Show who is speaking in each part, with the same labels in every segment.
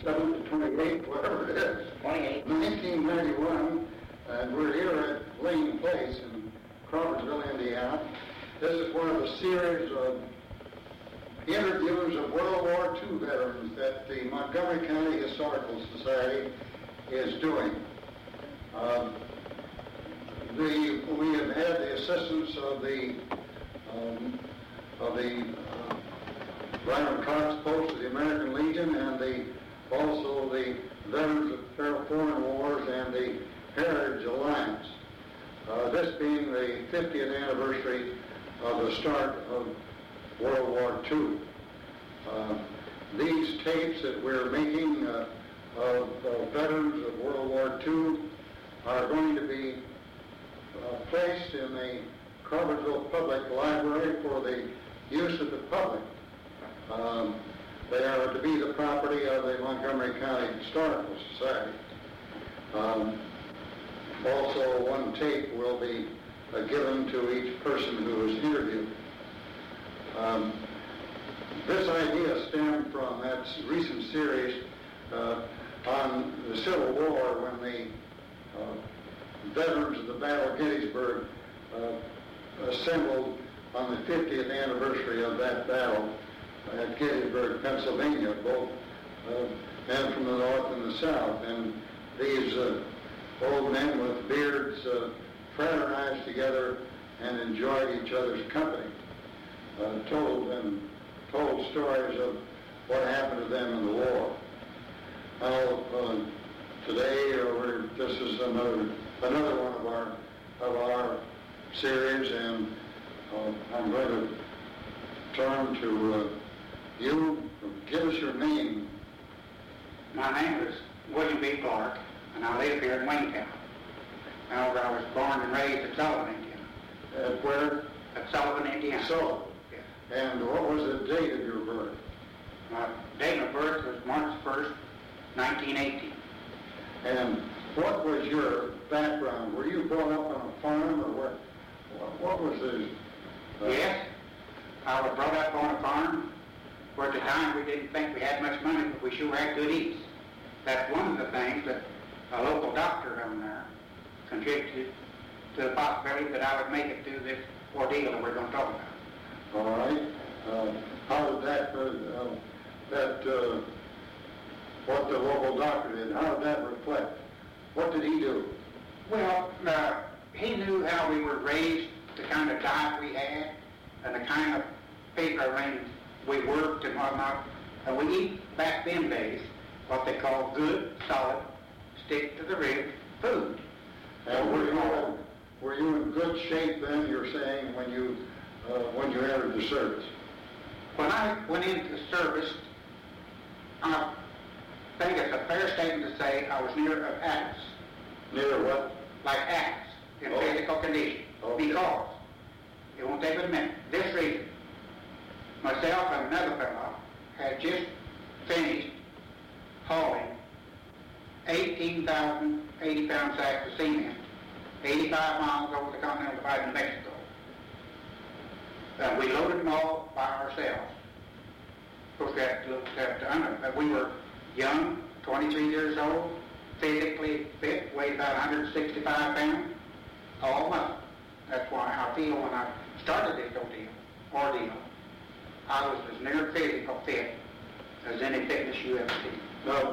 Speaker 1: 27 to 28, whatever it is.
Speaker 2: 28.
Speaker 1: 1991, and we're here at Lane Place in Crawfordsville, Indiana. This is one of a series of interviews of World War II veterans that the Montgomery County Historical Society is doing. We have had the assistance of the Byron Cox Post of the American Legion and also the Veterans of Foreign Wars and the Heritage Alliance. This being the 50th anniversary of the start of World War II. These tapes that we're making of veterans of World War II are going to be placed in the Crawfordsville Public Library for the use of the public. They are to be the property of the Montgomery County Historical Society. Also, one tape will be given to each person who is interviewed. This idea stemmed from that recent series on the Civil War when the veterans of the Battle of Gettysburg assembled on the 50th anniversary of that battle at Gettysburg, Pennsylvania, both men from the north and the south. And these old men with beards fraternized together and enjoyed each other's company, told stories of what happened to them in the war. Now, today, this is another one of our series, and I'm going to turn to you. Give us your name.
Speaker 2: My name is William B. Clark, and I live here in Wayne County. However, I was born and raised at Sullivan, Indiana.
Speaker 1: At where?
Speaker 2: At Sullivan, Indiana.
Speaker 1: Sullivan.
Speaker 2: Yes.
Speaker 1: And what was the date of your birth?
Speaker 2: My date of birth was March 1st, 1918.
Speaker 1: And what was your background? Were you brought up on a farm, or what was the...
Speaker 2: Yes, I was brought up on a farm where at the time we didn't think we had much money, but we sure had good eats. That's one of the things that a local doctor down there contributed to the possibility that I would make it through this ordeal that we're going to talk about.
Speaker 1: All right. How did what the local doctor did, how did that reflect? What did he do?
Speaker 2: Well, he knew how we were raised, the kind of diet we had, and the kind of paper arrangements we worked and whatnot. And we eat back then days what they call good, solid, stick to the rib food.
Speaker 1: And were you in good shape then, you're saying, when you entered the service?
Speaker 2: When I went into the service, I think it's a fair statement to say I was near Athens.
Speaker 1: Near what?
Speaker 2: Like Athens, in physical condition.
Speaker 1: Okay.
Speaker 2: Because, it won't take but a minute, this reason, myself and another fellow had just finished hauling 18,000 80-pound sacks of cement, 85 miles over the continental divide in Mexico. We loaded them all by ourselves. Of course, we had to we were young, 23 years old, physically fit, weighed about 165 pounds, all muscle. That's why I feel when I started this ordeal, I was as near physical fit as any fitness you ever see.
Speaker 1: Now,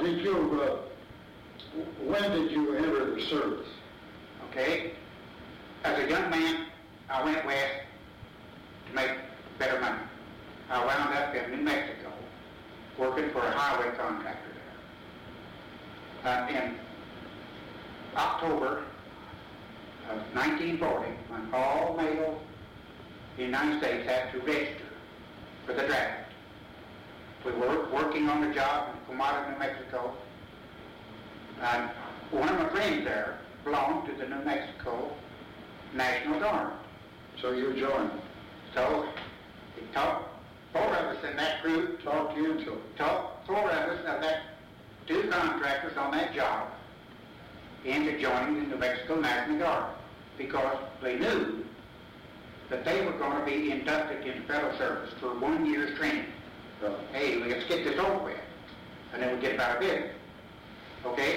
Speaker 1: when did you enter the service?
Speaker 2: Okay. As a young man, I went west to make better money. I wound up in New Mexico working for a highway contractor there. In October of 1940, when all males in the United States had to register for the draft, we were working on the job in Comata, New Mexico, and one of my friends there belonged to the New Mexico National Guard.
Speaker 1: So you joined?
Speaker 2: So he talked four of us in that group.
Speaker 1: Talked you into it?
Speaker 2: Talked four of us of that two contractors on that job into joining the New Mexico National Guard because they knew that they were going to be inducted into federal service for 1 year's training. Hey, let's get this over with, and then we get back out of business. Okay,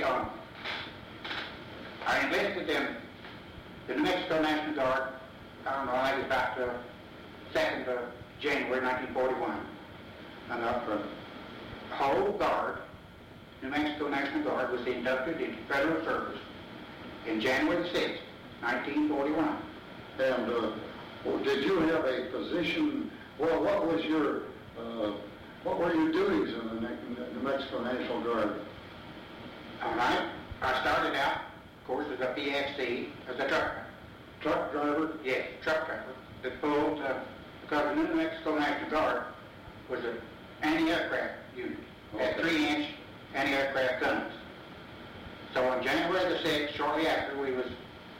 Speaker 2: I enlisted in the New Mexico National Guard, I don't know, I think about 2nd of January 1941. And the whole Guard, New Mexico National Guard, was inducted into federal service in January 6th, 1941.
Speaker 1: And did you have a position, well, what were your duties in the New Mexico National Guard?
Speaker 2: All right. I started out, of course, as a PXC, as a truck driver.
Speaker 1: Truck driver?
Speaker 2: Yes, truck driver. That pulled, because the New Mexico National Guard was an anti-aircraft unit. Had 3-inch anti-aircraft guns. So on January the 6th, shortly after, we was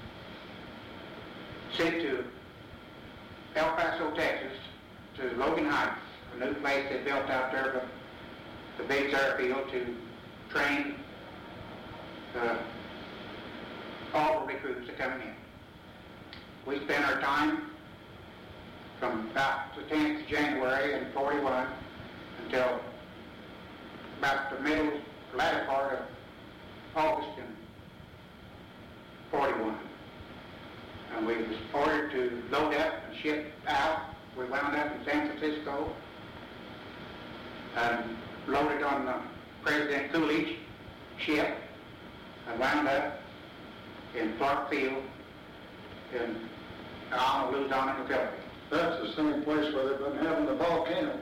Speaker 2: sent to El Paso, Texas, to Logan Heights, a new place they built out there, the Biggs Airfield, to train all the recruits that coming in. We spent our time from about the 10th of January in 41 until about the latter part of August in 41. And we was ordered to load up and ship out. We wound up in San Francisco and loaded on the President Coolidge ship and wound up in Clark Field in Luzon in the Philippines.
Speaker 1: That's the same place where they've been having the volcano.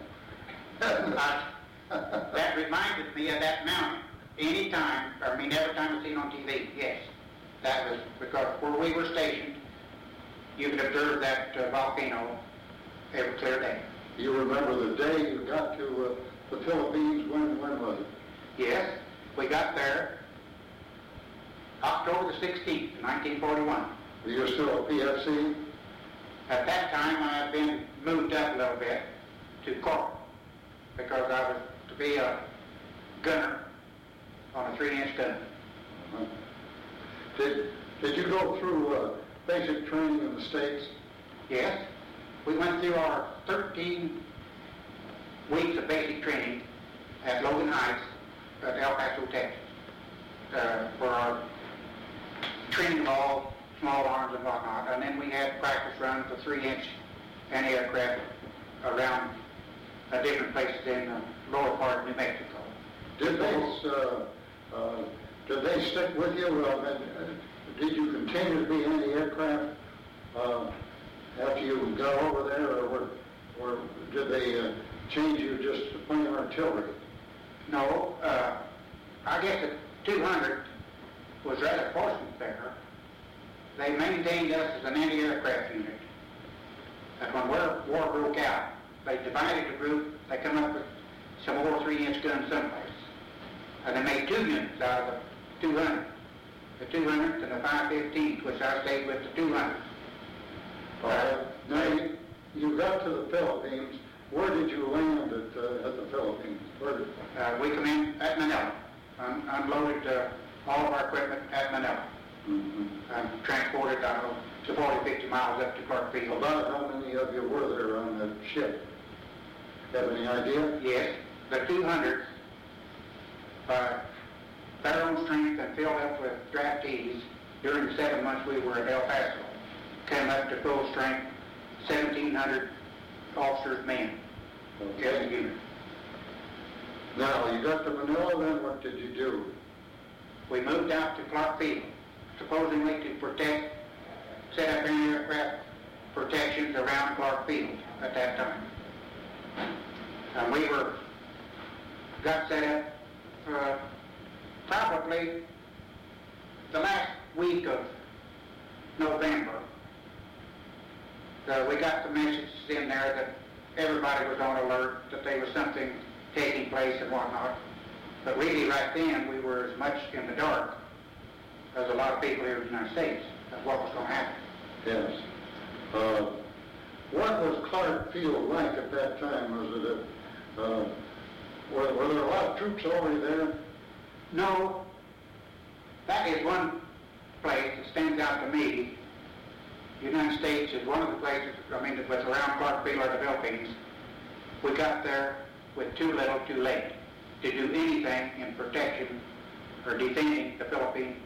Speaker 2: That reminded me of that mountain. Every time I've seen on TV, yes. That was because where we were stationed, you could observe that volcano every clear day.
Speaker 1: You remember the day you got to the Philippines? When was it?
Speaker 2: Yes, we got there October the 16th, 1941.
Speaker 1: You're still a PFC?
Speaker 2: At that time, I had been moved up a little bit to Corporal because I was to be a gunner on a 3-inch gun.
Speaker 1: Uh-huh. Did you go through basic training in the States?
Speaker 2: Yes. We went through our 13 weeks of basic training at Logan Heights at El Paso, Texas, for our training of all small arms and whatnot. And then we had practice runs for 3-inch anti-aircraft around different places in the lower part of New Mexico.
Speaker 1: Did they stick with you? Did you continue to be anti-aircraft after you got over there, or did they change you just to plain artillery?
Speaker 2: No, I guess the 200 was rather fortunate there. They maintained us as an anti-aircraft unit. And when war broke out, they divided the group. They come up with some more 3-inch guns someplace. And they made 2 units out of the 200. The 200 and the 515, which I stayed with the 200.
Speaker 1: Now, you got to the Philippines. Where did you land at the Philippines?
Speaker 2: We come in at Manila. Unloaded all of our equipment at Manila.
Speaker 1: Mm-hmm.
Speaker 2: And transported, I don't know, to 40, 50 miles up to Clark Field.
Speaker 1: About how many of you were there on that ship? Have any idea?
Speaker 2: Yes. The 200, by their own strength and filled up with draftees during the 7 months we were at El Paso, came up to full strength, 1,700 officers, men, as a unit.
Speaker 1: Now, you got to Manila, then what did you do?
Speaker 2: We moved out to Clark Field, supposedly to set up anti-aircraft protections around Clark Field at that time. And we got set up probably the last week of November. We got the messages in there that everybody was on alert, that there was something taking place and whatnot. But really right then we were as much in the dark as a lot of people here in the United States of what was going to happen.
Speaker 1: Yes. What was Clark Field like at that time? Was it were there a lot of troops already there?
Speaker 2: No. That is one place that stands out to me. The United States is one of the places, that was around Clark Field or the Philippines. We got there with too little, too late. to do anything in protection or defending the Philippine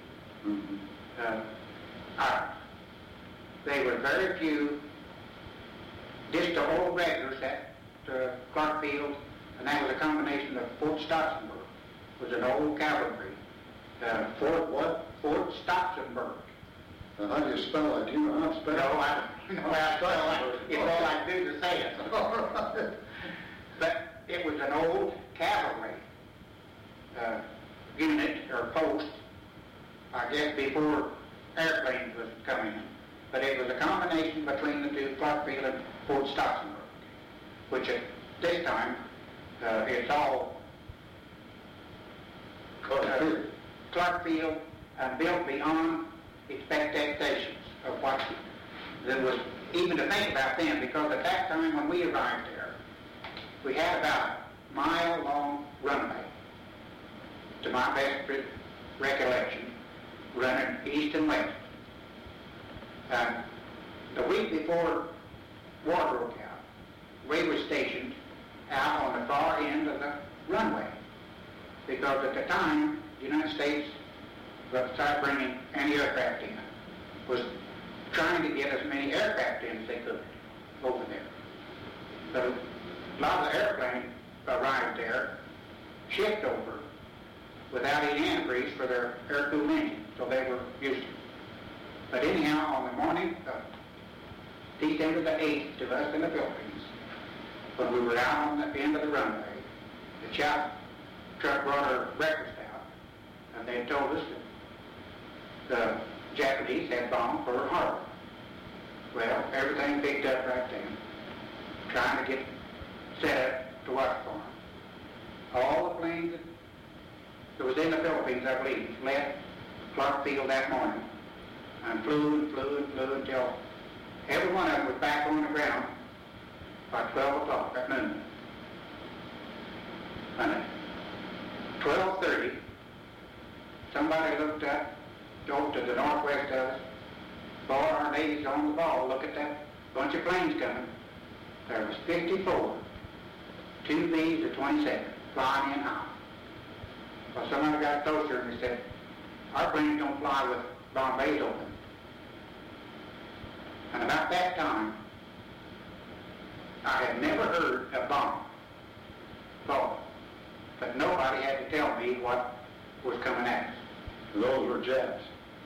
Speaker 2: Islands. They were very few, just the old regulars at Clark Field, and that was a combination of Fort Stotzenberg, was an old cavalry.
Speaker 1: Fort what?
Speaker 2: Fort Stotzenberg.
Speaker 1: How do you spell it? Do you know how to spell it?
Speaker 2: No, I don't know how to spell it. It's all I do to say it. But it was an old cavalry unit or post, I guess before airplanes was coming in. But it was a combination between the two, Clark Field and Fort Stotzenberg, which at this time, it's all Clark Field built beyond expectations of what there was even to think about then, because at that time when we arrived there, we had about a mile-long runway, to my best recollection, running east and west. The week before war broke out, we were stationed out on the far end of the runway, because at the time, the United States, besides bringing any aircraft in, was trying to get as many aircraft in as they could over there. So a lot of the airplanes arrived there, shipped over, without any antifreeze for their air-cooled engine, so they were used to it. But anyhow, on the morning of December the 8th to us in the Philippines, when we were out on the end of the runway, the chow truck brought our breakfast out, and they told us that the Japanese had bombed Pearl Harbor. Well, everything picked up right then, trying to get set up to watch for them. All the planes that was in the Philippines, I believe, left Clark Field that morning and flew and flew and flew until every one of them was back on the ground by 12 o'clock at noon. And at 12:30, somebody looked up, drove to the northwest of us, saw our natives on the ball, look at that bunch of planes coming. There was 54, 2 Bs to 27, flying in high. Well, somebody got closer and he said, our planes don't fly with bomb bays open. And about that time, I had never heard a bomb fall, but nobody had to tell me what was coming at us.
Speaker 1: Those were Japs.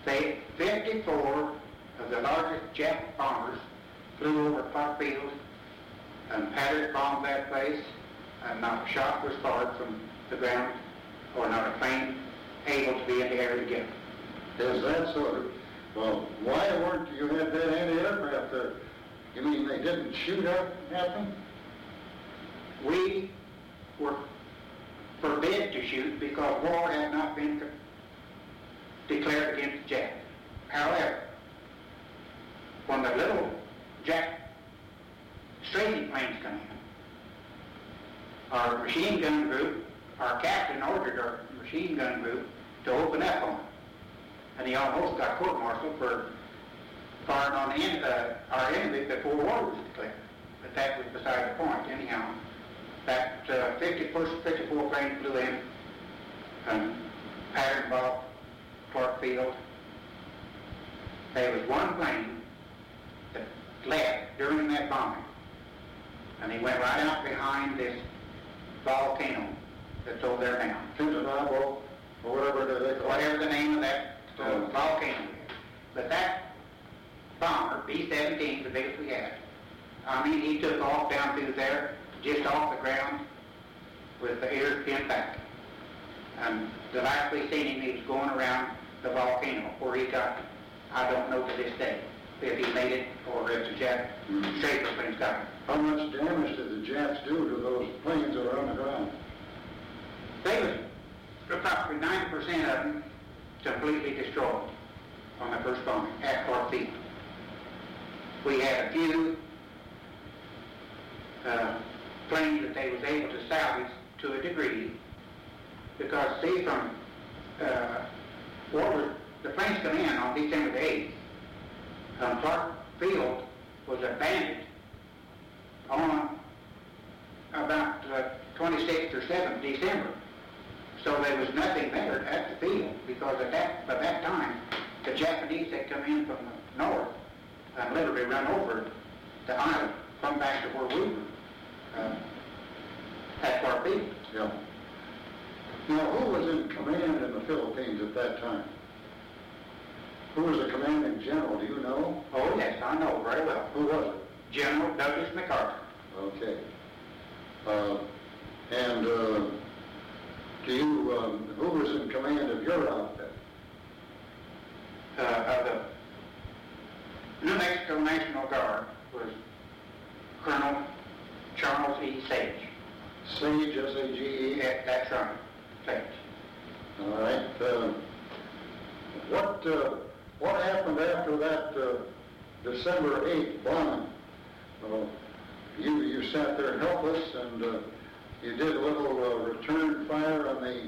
Speaker 2: 54 of the largest Jap bombers flew over Clark Field and Patrick bombed that place, and not a shot was fired from the ground, or not a plane able to be in the air to get them.
Speaker 1: Is that so? Well, why weren't you had that anti-aircraft there? You mean they didn't shoot at them?
Speaker 2: We were forbid to shoot because war had not been declared against the Jap. However, when the little Jap strafing planes come in, our machine gun group, our captain ordered our machine gun group to open up on them. And he almost got court-martialed for firing on our enemy before war was declared. But that was beside the point. Anyhow, that 54 plane flew in and patterned off Clark Field. There was one plane that left during that bombing, and he went right out behind this volcano that's over there now.
Speaker 1: Pintanabo, or whatever they call it.
Speaker 2: Whatever the name of that volcano is. But that bomber, B-17, the biggest we had, I mean, he took off down through there, just off the ground, with the ears pinned back. And the last we seen him, he was going around the volcano, where he got, I don't know to this day, if he made it, or if the Jap Strafer planes got him.
Speaker 1: How much damage did the Japs do to those planes that were on the ground?
Speaker 2: They was approximately 90% of them completely destroyed on the first bombing at Clark Field. We had a few planes that they was able to salvage to a degree, because see, from the planes come in on December the 8th. Clark Field was abandoned on about 26th or 7th December. So there was nothing there at the field, because by that time, the Japanese had come in from the north and literally run over the island, come back to where we were, at our field.
Speaker 1: Yeah. Now, who was in command in the Philippines at that time? Who was the commanding general? Do you know?
Speaker 2: Oh, yes, I know very well.
Speaker 1: Who was it?
Speaker 2: General Douglas MacArthur.
Speaker 1: Okay. And do you, who was in command of your outfit?
Speaker 2: Of the New Mexico National Guard was Colonel Charles E. Sage.
Speaker 1: Sage, S-A-G-E?
Speaker 2: Yeah, that's right, Sage.
Speaker 1: All right. What happened after that December 8th bombing? You sat there helpless, and you did a little return fire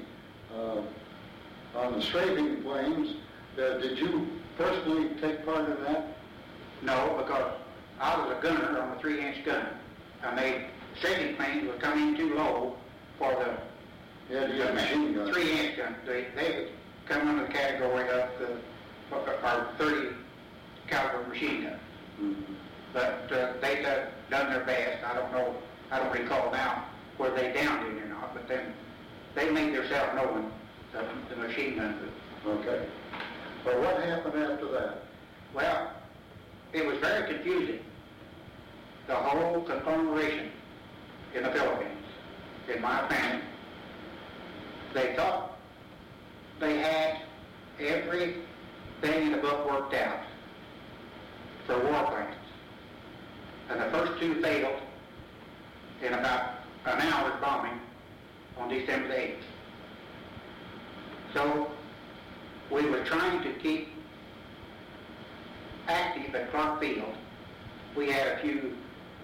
Speaker 1: on the strafing planes. Did you personally take part in that?
Speaker 2: No, because I was a gunner on a 3-inch gun. I made strafing planes were coming too low for the
Speaker 1: Yeah, you had a machine gun.
Speaker 2: 3-inch gun. They would come under the category of our 30 caliber machine gun.
Speaker 1: Mm-hmm.
Speaker 2: But they done their best. I don't recall now whether they downed it or not, but then they made themselves known, the machine gun.
Speaker 1: Okay. Well, what happened after that?
Speaker 2: Well, it was very confusing. The whole conglomeration in the Philippines, in my opinion, they thought they had everything in the book worked out for war plans. And the first two failed in about an hour's bombing on December the 8th. So we were trying to keep active at Clark Field. We had a few,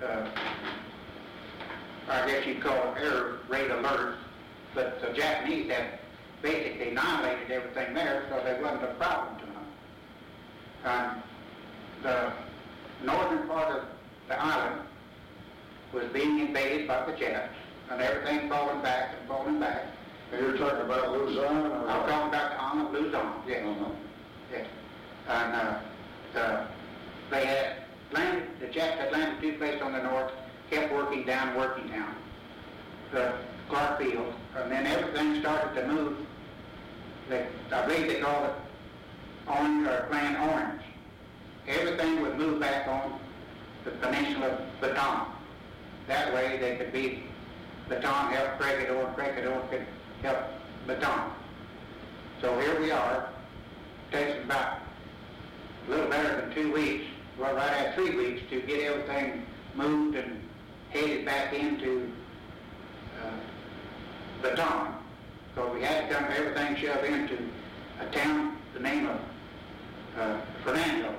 Speaker 2: I guess you'd call them air raid alerts, but the Japanese had basically annihilated everything there, so there wasn't a problem to them. The northern part of the island was being invaded by the Japs, and everything falling back and falling back.
Speaker 1: And you're talking about Luzon? Or
Speaker 2: I'm talking about the island of Luzon, yes.
Speaker 1: Uh-huh.
Speaker 2: Yes. And they had landed, the Japs had landed two places on the north, kept working down the Clark Field, and then everything started to move. I believe they call it Orange, or Plan Orange. Everything would move back on the peninsula of Bataan. That way they could be Bataan help Corregidor, and Corregidor could help Bataan. So here we are. It takes about a little better than 2 weeks, well, right at 3 weeks, to get everything moved and headed back into Bataan. So we had to come everything shoved into a town, the name of Fernando.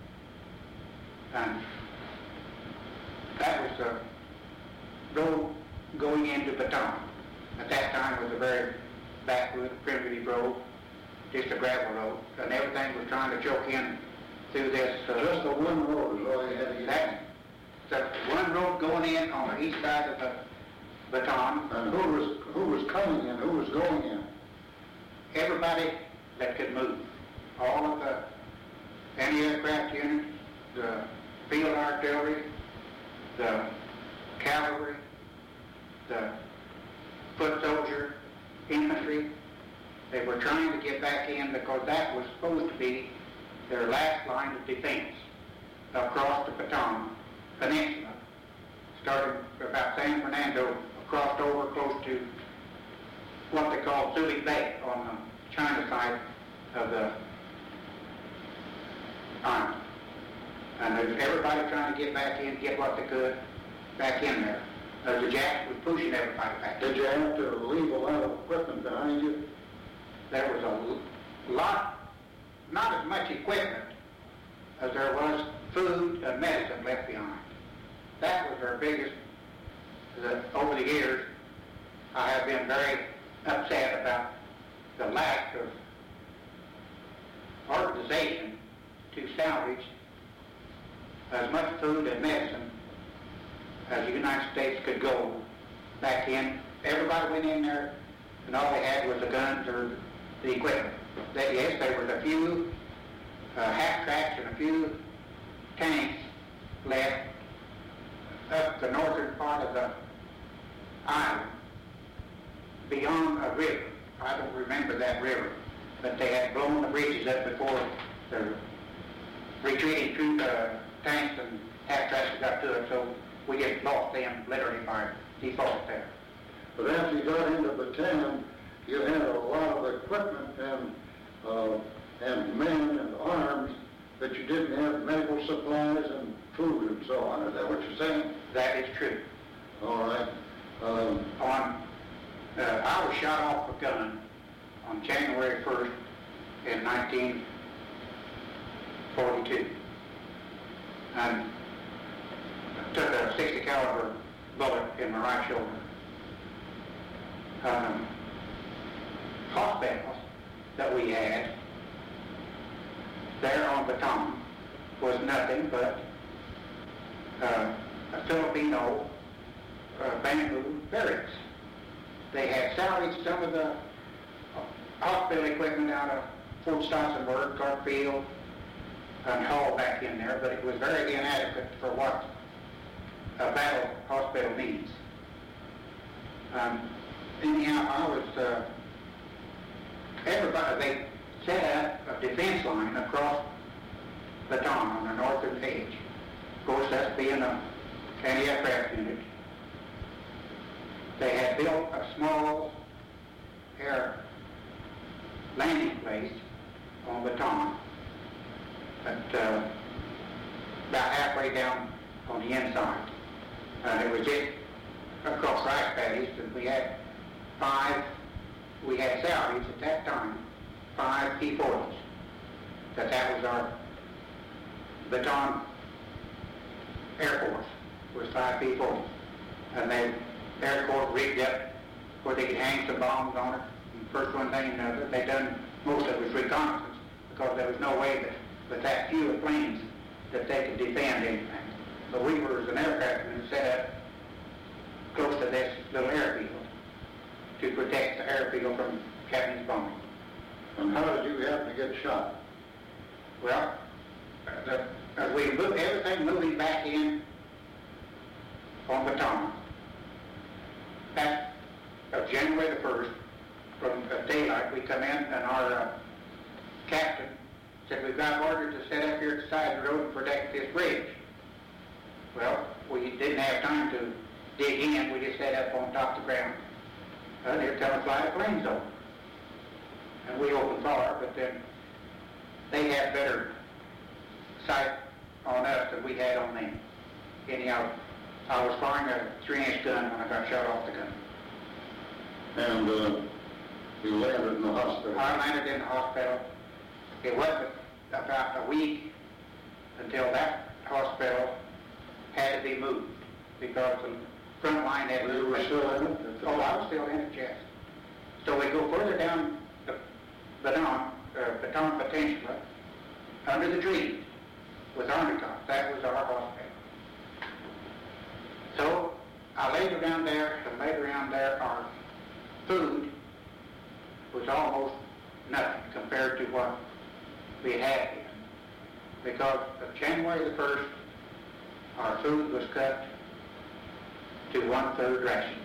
Speaker 2: And that was the road going into Bataan. At that time it was a very backward, primitive road, just a gravel road, and everything was trying to choke in through this.
Speaker 1: Just the one road is all you had to get.
Speaker 2: That's the one road going in on the east side of the Bataan.
Speaker 1: And who was coming in, who was going in?
Speaker 2: Everybody that could move. All of the anti-aircraft units, the field artillery, the cavalry, the foot soldier, infantry. They were trying to get back in because that was supposed to be their last line of defense across the Bataan Peninsula, starting about San Fernando, crossed over close to what they call Subic Bay on the China side of the island. And there's everybody trying to get back in, get what they could back in there. The Japs was pushing everybody back.
Speaker 1: Did you have to leave a lot of equipment behind you?
Speaker 2: There was a lot, not as much equipment as there was food and medicine left behind. That was our biggest, over the years, I have been very upset about the lack of organization to salvage as much food and medicine as the United States could go back in. Everybody went in there and all they had was the guns or the equipment. Yes, there was a few half-tracks and a few tanks left up the northern part of the island, beyond a river. I don't remember that river, but they had blown the bridges up before the retreating tanks and half-tracks got to it, so we just lost them literally by default there.
Speaker 1: But after you got into Bataan, you had a lot of equipment and men and arms, but you didn't have medical supplies and food and so on. Is that what you're saying?
Speaker 2: That is true.
Speaker 1: All right.
Speaker 2: I was shot off a gun on January 1st in 1942. And took a 60 caliber bullet in my right shoulder. Hospitals that we had there on Bataan was nothing but a Filipino bamboo barracks. They had salvaged some of the hospital equipment out of Fort Stossenberg, Garfield, and hauled back in there, but it was very inadequate for what a battle hospital needs. Anyhow, I was, they set up a defense line across Bataan on the northern edge. Of course, that's being an anti-aircraft unit. They had built a small air landing place on Bataan, but about halfway down on the inside. It was just across rice paddies, and we had salvage at that time, 5 P-40s. That was our Bataan Air Force, was 5 P-40s. And the Air Corps rigged up where they could hang some bombs on it. And first one thing and another, they done, most of it was reconnaissance, because there was no way that with that few planes that they could defend anything. But we were, as an aircraft unit, set up close to this little airfield to protect the airfield from Japanese bombing.
Speaker 1: And how did you happen to get shot?
Speaker 2: Well, as we moved, everything moving back in on Bataan, back of January the 1st, from daylight, we come in, and our captain said, "We've got orders to set up here at the side of the road and protect this bridge." Well, we didn't have time to dig in. We just set up on top of the ground. They were telling us fly the planes over. And we opened fire, but then they had better sight on us than we had on them. Anyhow, I was firing a 3-inch gun when I got shot off the gun.
Speaker 1: And you landed in the hospital?
Speaker 2: I landed in the hospital. It wasn't about a week until that hospital had to be moved, because the front line had...
Speaker 1: You were still in it?
Speaker 2: Oh, I was still in it, yes. So we go further down the Bataan Peninsula, under the trees, with Army Corps. That was our hospital. So I laid around there, our food was almost nothing compared to what we had here. Because of January the 1st, our food was cut to 1/3 rations.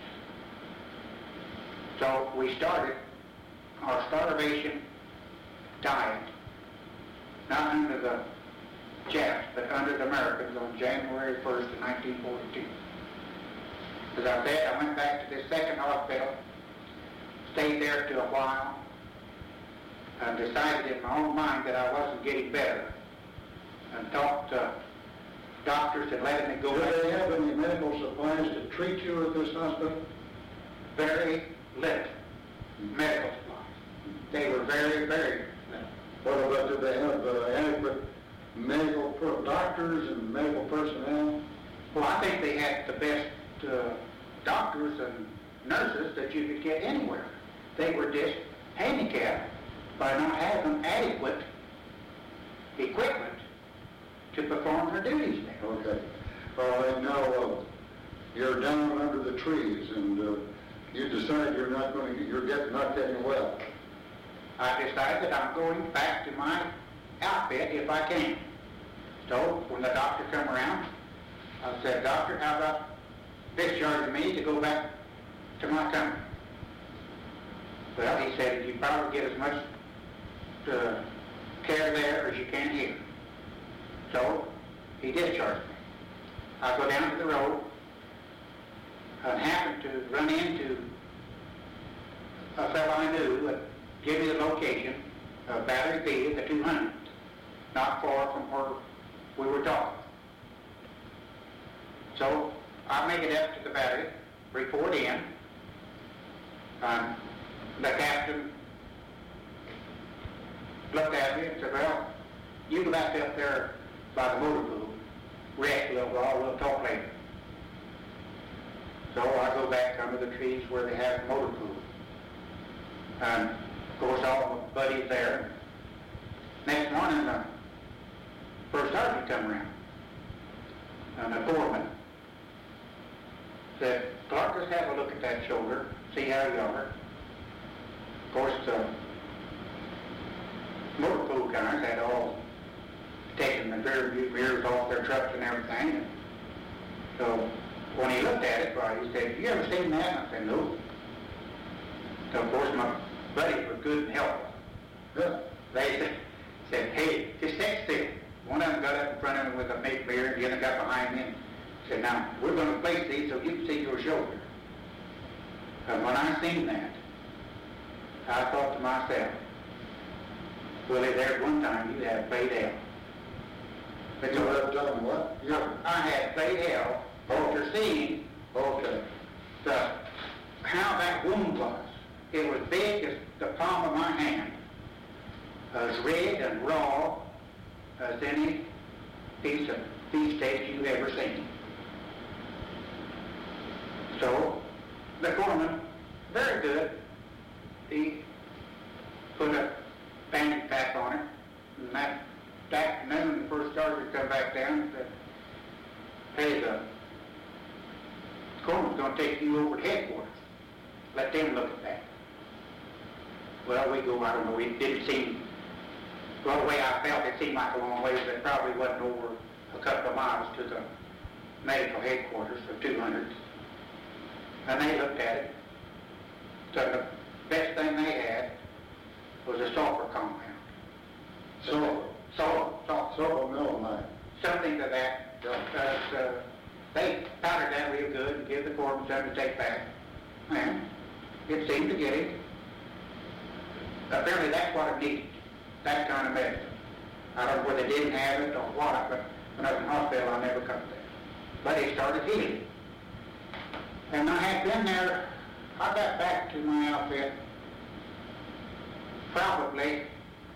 Speaker 2: So we started our starvation diet, not under the Japs, but under the Americans on January 1st of 1942. As I said, I went back to this second hospital, stayed there for a while, and decided in my own mind that I wasn't getting better, and talked to doctors and let me go.
Speaker 1: Did they have any medical supplies to treat you at this hospital?
Speaker 2: Very little medical supplies. They were very, very little.
Speaker 1: What about, did they have adequate medical doctors and medical personnel?
Speaker 2: Well, I think they had the best doctors and nurses that you could get anywhere. They were just handicapped by not having adequate equipment to perform their duties there.
Speaker 1: Okay. All right, now you're down under the trees, and You decide you're not getting well.
Speaker 2: I decided that I'm going back to my outfit if I can. So when the doctor come around, I said, "Doctor, how about discharging me to go back to my company?" Well, he said, "You probably get as much care there as you can here." So he discharged me. I go down to the road and happened to run into a fellow I knew that gave me the location of Battery B at the 200th, not far from where we were talking. So I make it up to the battery, report in, and the captain looked at me and said, "Well, you go back up there by the motor pool, rest a little while, we'll talk later." So I go back under the trees where they have the motor pool. And of course all my buddies there. Next morning the first sergeant come around. And the foreman said, "Clark, let's have a look at that shoulder, see how you are." Of course the motor pool guys had all taken the rear view mirrors off their trucks and everything. And so when he looked at it, well, he said, "You ever seen that?" And I said, "No." So of course my buddies were good and helpful. They said, "Hey, just sit still." One of them got up in front of me with a big beer, and the other got behind me and said, "Now, we're going to place these so you can see your shoulder." And when I seen that, I thought to myself, "Willie, there's one time you had played hell."
Speaker 1: You have done what?
Speaker 2: I had played hell after seeing how that wound was. It was big as the palm of my hand, as red and raw as any piece of beefsteak you've ever seen. So the foreman, very good, he put a bandage pack on it, and that afternoon the first sergeant come back down and said, "Hey, the foreman's going to take you over to headquarters. Let them look at that." Well, we go, I don't know, it didn't seem, well, the way I felt, it seemed like a long ways, but it probably wasn't over a couple of miles to the medical headquarters of 200. And they looked at it. So the best thing they had was a sulfur compound.
Speaker 1: Sulfur melamine.
Speaker 2: Something to that. They powdered that real good and give the foreman something to take back. And it seemed to get him. Apparently that's what it needed, that kind of medicine. I don't know whether they didn't have it or what, but when I was in hospital I never come there. But it started healing. And I had been there, I got back to my outfit probably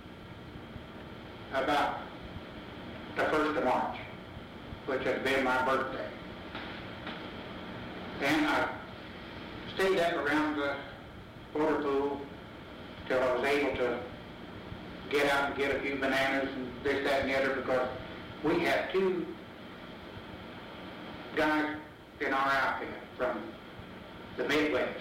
Speaker 2: about the 1st of March, which had been my birthday. And I stayed up around the border pool till I was able to get out and get a few bananas and this, that, and the other, because we had 2 guys in our outfit from the Midwest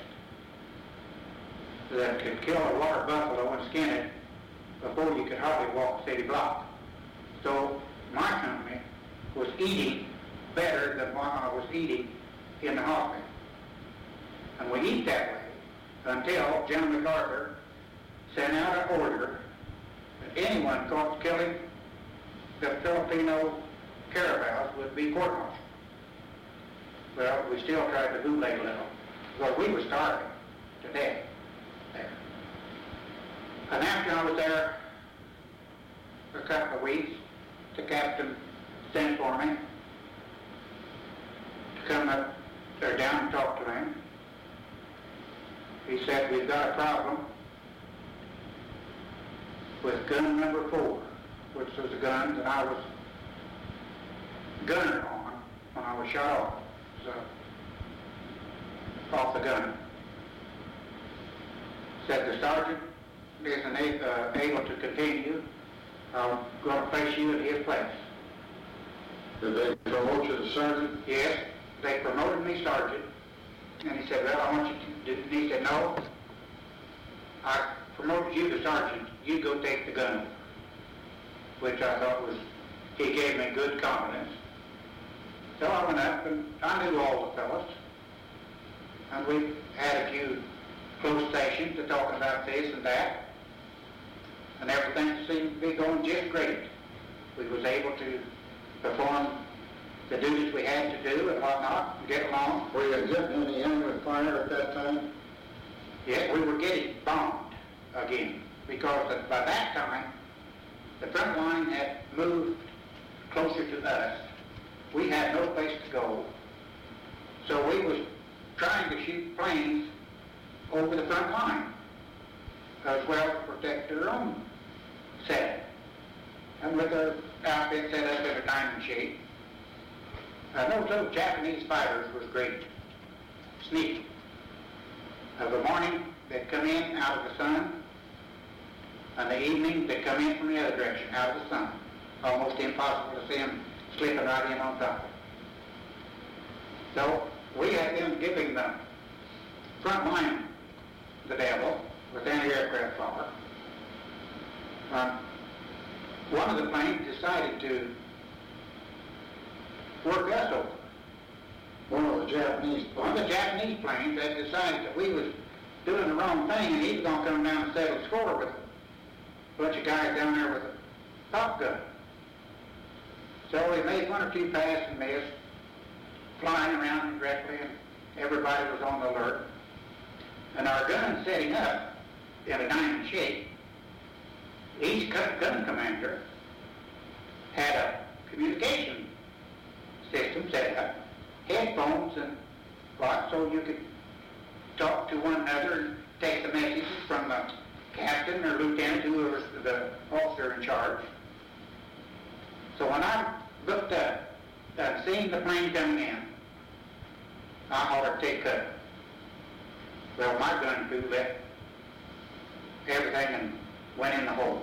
Speaker 2: that could kill a water buffalo and skin it before you could hardly walk a city block. So my company was eating better than what I was eating in the hospital. And we eat that way until General MacArthur sent out an order that anyone caught killing the Filipino Carabaos would be court-martialed. Well, we still tried to bootleg a little. Well, we were starving to death there. And after I was there for a couple of weeks, the captain sent for me to come up there down and talk to him. He said, "We've got a problem with gun number 4, which was a gun that I was gunner on when I was shot off. So, off the gun." Said the sergeant isn't able to continue. I'm going to place you in his place.
Speaker 1: Did they promote you to sergeant?
Speaker 2: Yes, they promoted me sergeant, And he said, well, I want you to do, and he said, no, I promoted you to sergeant, you go take the gun over. Which I thought was, he gave me good confidence. So I went up and I knew all the fellows. And we had a few close sessions to talk about this and that. And everything seemed to be going just great. We was able to perform the duties we had to do and whatnot, and get along.
Speaker 1: Were you getting any enemy fire at that time?
Speaker 2: Yes, we were getting bombed again, because by that time, the front line had moved closer to us. We had no place to go, so we was trying to shoot planes over the front line, as well to protect their own set. And with our outfit set up in a diamond shape, those little Japanese fighters was great, sneaky. Of the morning, they'd come in out of the sun, and the evening, they'd come in from the other direction, out of the sun. Almost impossible to see them slipping right in on top of it. So we had them giving the front line the devil with anti-aircraft fire. One of the planes decided to work us over.
Speaker 1: One of the Japanese planes?
Speaker 2: One of the Japanese planes had decided that we was doing the wrong thing, and he was going to come down and settle score with a bunch of guys down there with a Top Gun. So we made one or two pass and miss, flying around directly, and everybody was on the alert. And our gun setting up in a diamond shape, each gun commander had a communication system set up, headphones and what, so you could talk to one another and take the messages from the captain or lieutenant, who was the officer in charge. So when I looked up and seen the plane coming in, I hollered, take cover. Well, my gun crew left everything and went in the holes.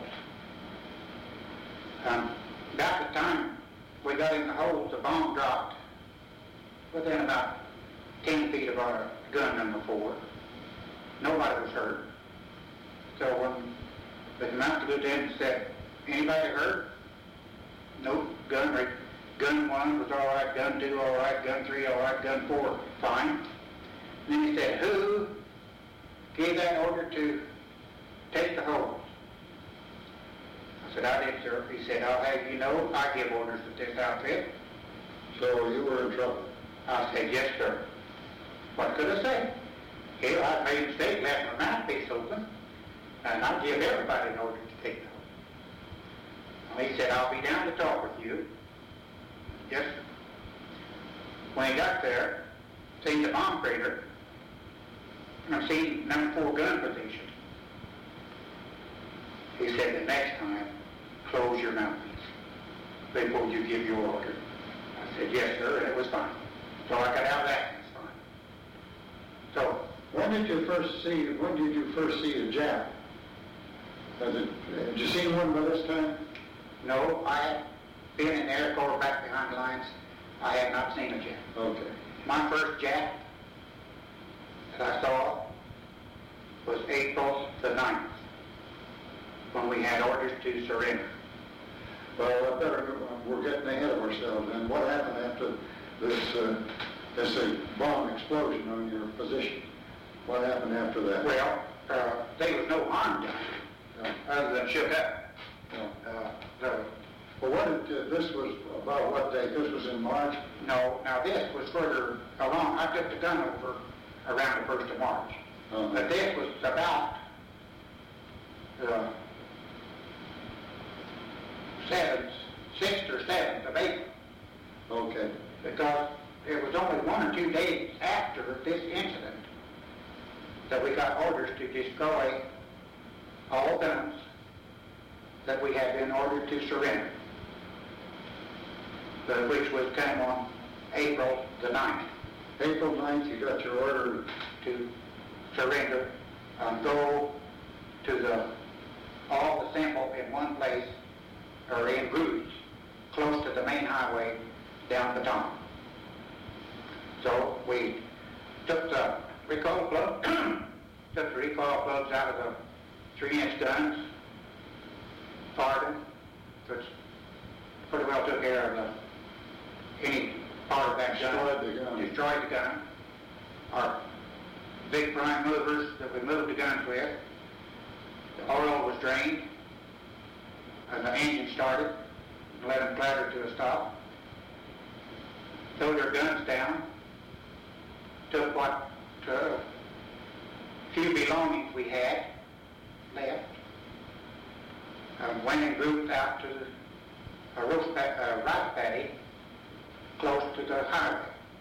Speaker 2: About the time we got in the holes, the bomb dropped within about 10 feet of our gun number 4. Nobody was hurt. So when the commander lieutenant said, anybody hurt? No. Gun 1 was all right, gun 2 all right, gun 3 all right, gun 4 fine. And then he said, who gave that order to take the holes? I said, I did, sir. He said, I'll have you know, I give orders at this outfit.
Speaker 1: So you were in trouble?
Speaker 2: I said, yes, sir. What could I say? Hell, I made a mistake, left my mouthpiece open, and I give everybody an order to take the hole. Well, he said, I'll be down to talk with you. Yes, sir. When he got there, seen the bomb crater, and I seen number 4 gun position. He said, the next time, close your mouthpiece before you give your order. I said, yes, sir, and it was fine. So I got out of that, and it's fine. So,
Speaker 1: when did you first see a Jap? Had you seen one by this time?
Speaker 2: no, I had been in the Air Corps back behind the lines. I had not seen a Jap.
Speaker 1: Okay.
Speaker 2: My first Jap that I saw was April the 9th, when we had orders to surrender.
Speaker 1: Well, we're getting ahead of ourselves. And what happened after this bomb explosion on your position? What happened after that?
Speaker 2: Well, there was no harm done, other than shook up.
Speaker 1: Well, this was about what date? This was in March?
Speaker 2: No, now this was further along. I took the gun over around the 1st of March.
Speaker 1: Uh-huh.
Speaker 2: But this was about 6th or 7th of April.
Speaker 1: Okay.
Speaker 2: Because it was only 1 or 2 days after this incident that we got orders to destroy all guns that we had been ordered to surrender, which was kind of on April the 9th.
Speaker 1: April 9th, you got your order
Speaker 2: to surrender and go to all assemble in one place, or in groups, close to the main highway down Potomac. So we took the recoil plug, took the recoil plugs out of the 3-inch guns, fired them, which pretty well took care of any part of that gun. Destroyed the gun. Our big prime movers that we moved the guns with, the oil was drained, and the engine started, and let them clatter to a stop. Threw their guns down, took what few belongings we had left, and went and grouped out to a rice paddy close to the highway.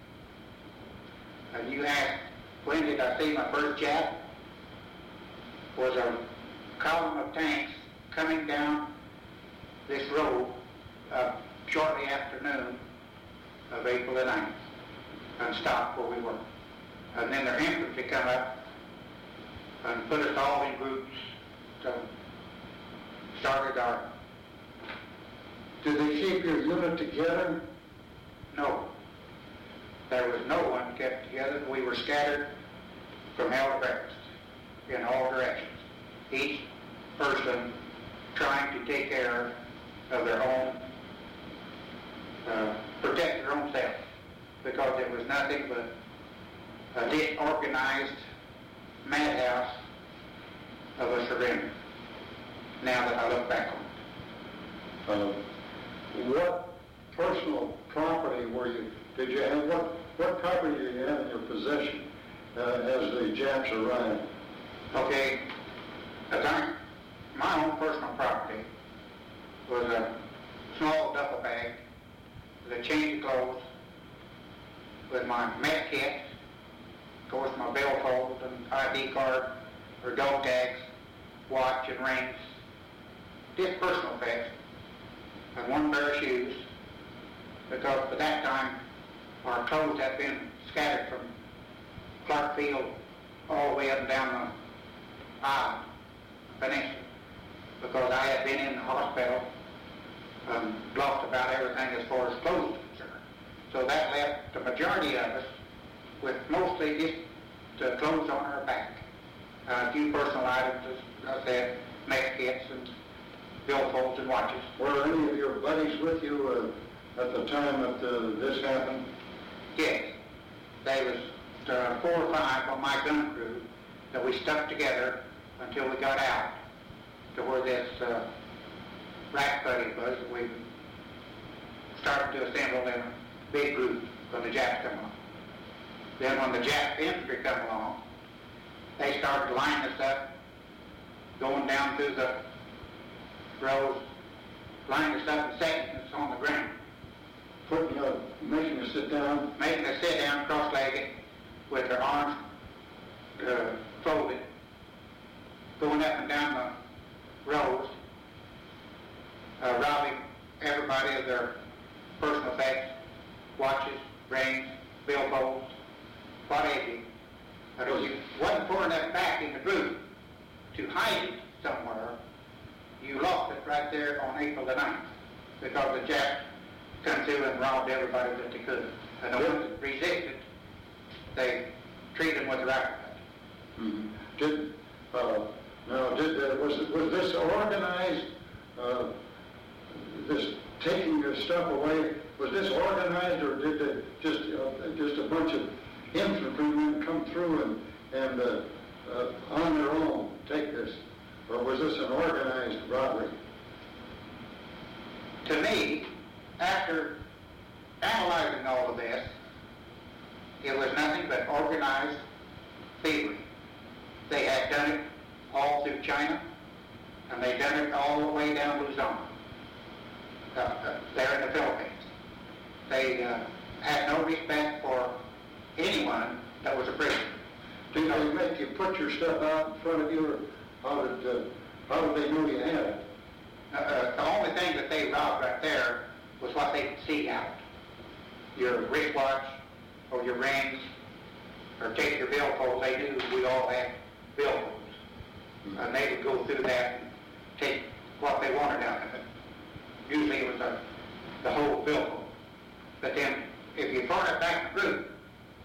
Speaker 2: And you asked, when did I see my first Jap? Was a column of tanks coming down this road shortly after noon of April the 9th and stopped where we were. And then their infantry come up and put us all in groups to started our...
Speaker 1: Did they keep your unit together?
Speaker 2: No. There was no one kept together. We were scattered from hell to breakfast in all directions. Each person trying to take care of their own, protect their own self, because it was nothing but a disorganized madhouse of a surrender, now that I look back on it.
Speaker 1: What personal property did you have? What property did you have in your possession as the Japs arrived?
Speaker 2: Okay, my own personal property was a small duffel bag with a change of clothes, with my med kit, of course my billfold and ID card or dog tags, watch and rings, just personal effects, and one pair of shoes, because by that time our clothes had been scattered from Clark Field all the way up and down the island, peninsula, because I had been in the hospital and lost about everything as far as clothes were concerned. So that left the majority of us with mostly just the clothes on our back. A few personal items, as I said, med kits and billfolds and watches.
Speaker 1: Were any of your buddies with you at the time that this happened?
Speaker 2: Yes. There was 4 or 5 on my gun crew that we stuck together until we got out to where this rack buddy was. We started to assemble in a big group when the Japs come along. Then when the Jap infantry come along, they started lining us up, going down through the rows, lining us up in sections on the ground.
Speaker 1: Making us sit down?
Speaker 2: Making us sit down cross-legged with their arms folded, going up and down the rows, robbing everybody of their personal effects, watches, rings, billfolds, what have you. But if you wasn't far enough back in the group to hide it somewhere, you lost it right there on April the 9th, because the Japs come through and robbed everybody that they could. And the ones that resisted, they treated them with the rifle.
Speaker 1: Mm-hmm. Was this organized, this taking the stuff away, was this organized, or did just a bunch of infantrymen come through and on their own take this? Or was this an organized robbery?
Speaker 2: To me, after analyzing all of this, it was nothing but organized thievery. They had done it all through China, and they'd done it all the way down Luzon, there in the Philippines. They had no respect for anyone that was a prisoner.
Speaker 1: Did they make you put your stuff out in front of you, or how did they know you had it?
Speaker 2: The only thing that they robbed right there was what they could see out. Your wristwatch, or your rings, or take your billfold. They knew we all had billfolds. Mm-hmm. And they would go through that and take what they wanted out of it. Usually it was the whole billfold. But then, if you brought it back in the group,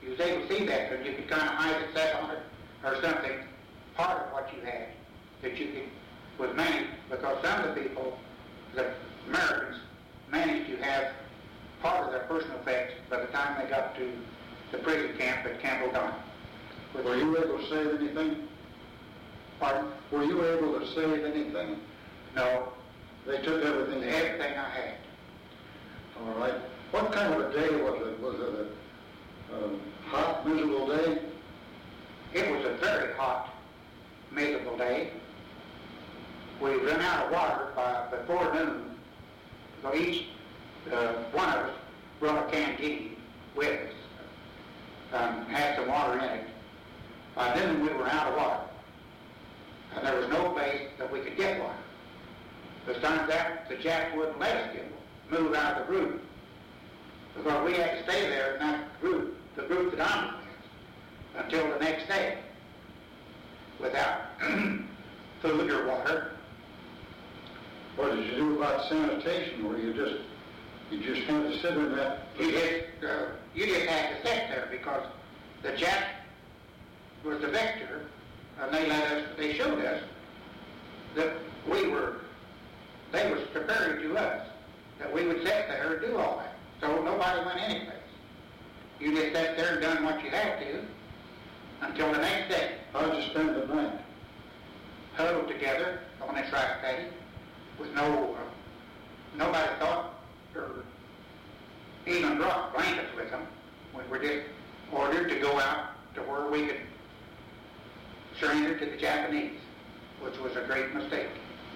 Speaker 2: You was able to see that, but you could kind of hide it, set on it, or something, part of what you had, that you could, was managed, because some of the people, the Americans, managed to have part of their personal effects by the time they got to the prison camp at Campbell Gardens.
Speaker 1: Were you able to save anything?
Speaker 2: Pardon?
Speaker 1: Were you able to save anything?
Speaker 2: No.
Speaker 1: They took everything.
Speaker 2: Everything I had.
Speaker 1: All right. What kind of a day was it? Was it a hot, miserable day?
Speaker 2: It was a very hot, miserable day. We ran out of water before noon, so each one of us brought a canteen with us, had some water in it. By noon we were out of water, and there was no place that we could get water. Besides that, the Japs wouldn't let us move out of the group, because we had to stay there in that group, the group that I'm with, until the next day, without food or water.
Speaker 1: What did you do about sanitation? Or you just had to sit in that?
Speaker 2: You just had to sit there, because the Jap was the victor, and they showed us that they were preparing to us that we would sit there and do all that. So nobody went anyplace. You just sat there and done what you had to until the next day.
Speaker 1: How'd you spend the night?
Speaker 2: Huddled together on this rice paddy with nobody thought or even brought blankets with them. We were just ordered to go out to where we could surrender to the Japanese, which was a great mistake.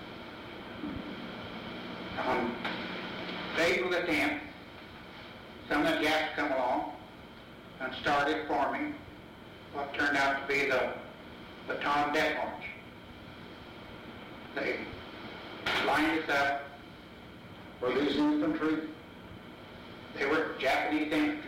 Speaker 2: On April the 10th, some of the Japs come along and started forming what turned out to be the Bataan Death March. They lined us up.
Speaker 1: Were these infantry?
Speaker 2: They were Japanese infantry.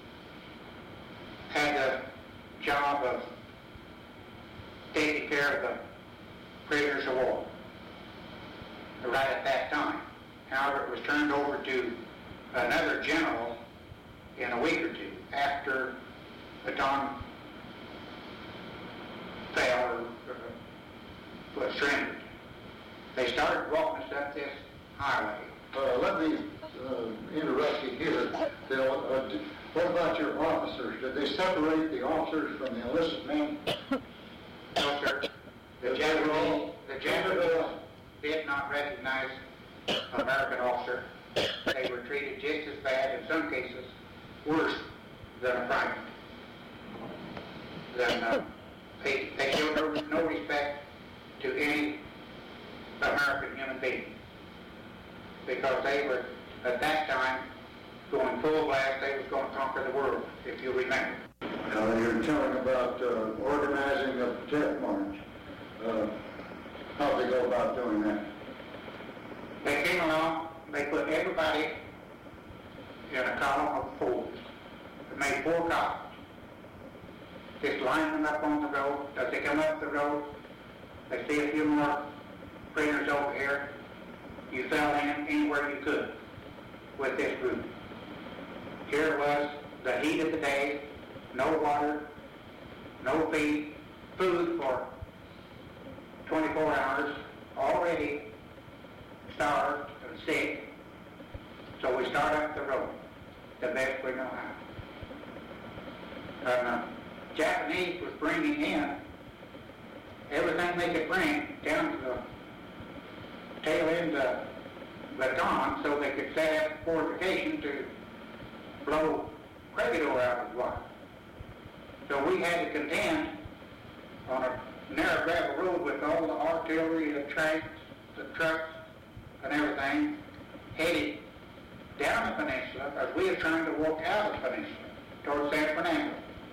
Speaker 2: Had the job of taking care of the prisoners of war right at that time. However, it was turned over to another general in a week or two after Bataan fell or was surrendered. They started walking us up this highway.
Speaker 1: Let me interrupt you here, Bill. What about your officers? Did they separate the officers from the enlisted men?
Speaker 2: No, sir. The Japanese did not recognize an American officer. They were treated just as bad, in some cases worse than a private. They showed no respect to any American human being, because they were, at that time, going full blast. They was going to conquer the world, if you remember.
Speaker 1: You're telling about organizing a death march. How'd they go about doing that?
Speaker 2: They came along, they put everybody in a column of fours. They made 4 columns. Just line them up on the road. As they come up the road, they see a few more prisoners over here. You fell in anywhere you could with this group. Here was the heat of the day, no water, no feed, food for 24 hours, already starved and sick. So we start up the road the best we know how. And the Japanese was bringing in everything they could bring down to the tail end of Bataan, so they could set up fortification to blow Corregidor out of the water. So we had to contend on a narrow gravel road with all the artillery, the tanks, the trucks, and everything, headed down the peninsula as we were trying to walk out of the peninsula towards San Fernando.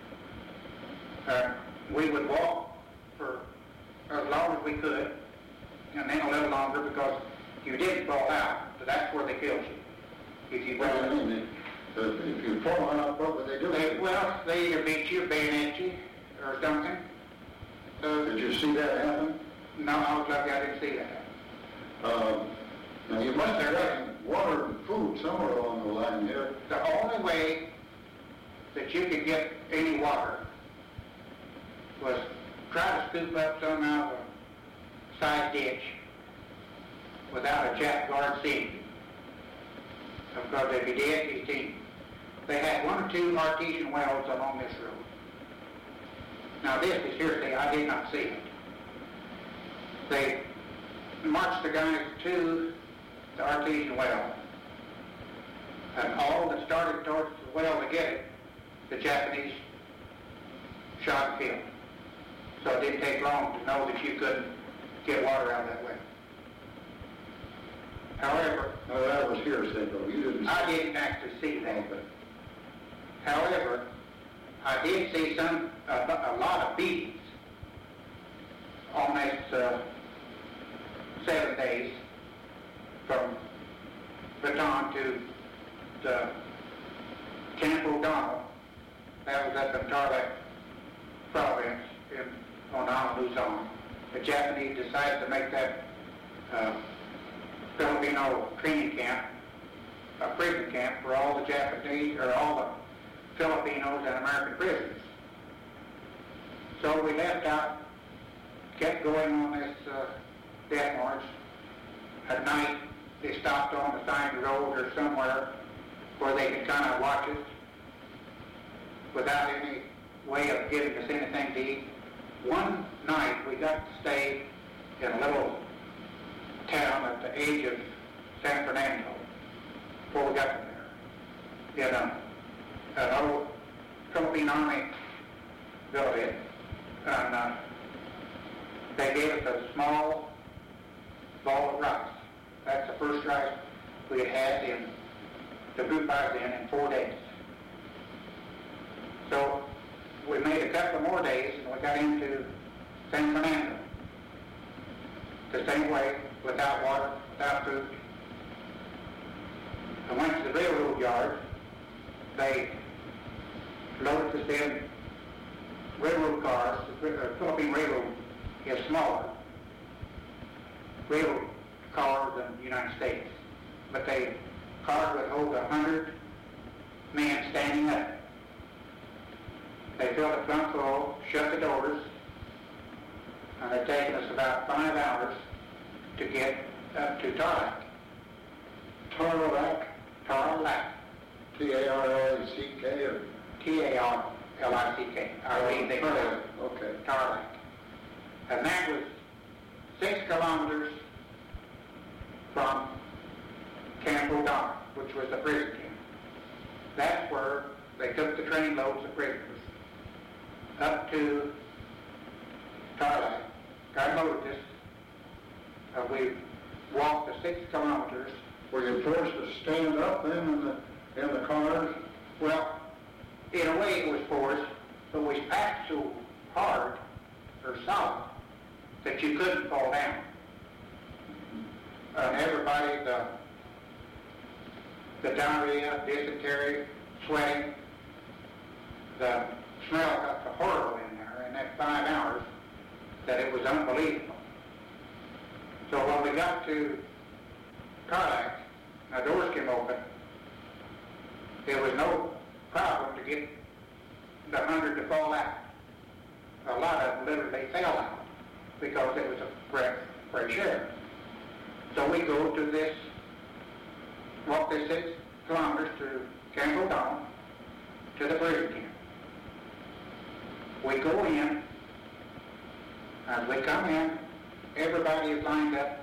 Speaker 2: We would walk for as long as we could, and then a little longer, because you didn't fall out, so that's where they killed you. If you
Speaker 1: if you fall out, what would they do?
Speaker 2: They either beat you, bayonet you, or something. So,
Speaker 1: did you see that happen?
Speaker 2: No, I was lucky I didn't see that happen.
Speaker 1: Now you must have gotten water and food somewhere along the line here.
Speaker 2: The only way that you could get any water was try to scoop up some out of a side ditch without a jack guard seeing you. Of course, if you did, you seen. They had 1 or 2 artesian wells along this road. Now this is hearsay, I did not see it. They marched the guys to the artesian well, and all that started towards the well to get it, the Japanese shot and killed. So it didn't take long to know that you couldn't get water out of that well. However,
Speaker 1: no, that was hearsay, though. You didn't.
Speaker 2: I didn't actually see that, but however, I did see a lot of beatings on this 7 days from Baton to the Camp O'Donnell. That was up in Tarlac province on Luzon. The Japanese decided to make that Filipino training camp, a prison camp for all the Japanese, or all the Filipinos and American prisoners. So we left out, kept going on this death march. At night, they stopped on the side of the road or somewhere where they could kind of watch us without any way of giving us anything to eat. One night, we got to stay in a little town at the edge of San Fernando before we got there. In an old Philippine Army built it, and they gave us a small ball of rice. That's the first rice we had had in the group I was in 4 days. So we made a couple of more days, and we got into San Fernando the same way, without water, without food. I went to the railroad yard. They loaded us in railroad cars. The Philippine Railroad is smaller railroad cars than the United States, but cars would hold 100 men standing up. They filled the front full, shut the doors, and it's taken us about 5 hours to get up to Tarlac.
Speaker 1: Tarlac?
Speaker 2: Tarlac.
Speaker 1: T-A-R-L-A-C-K or?
Speaker 2: T-A-R-L-I-C-K. I believe they call it
Speaker 1: Okay.
Speaker 2: Tarlac. And that was 6 kilometers from Camp O'Donnell, which was the prison camp. That's where they took the train loads of prisoners up to Tarlac. Got loaded this. We walked the 6 kilometers.
Speaker 1: Were you forced to stand up then in the cars?
Speaker 2: Well, in a way it was forced, but we packed so hard or solid that you couldn't fall down. And everybody, the diarrhea, dysentery, sweating, the smell got so horrible in there in that 5 hours that it was unbelievable. So when we got to Tarlac, the doors came open. There was no problem to get the 100 to fall out. A lot of them literally fell out because it was a fresh air. So we go to this, walk this 6 kilometers to Camp O'Donnell, to the prison camp. We go in. As we come in, everybody is lined up,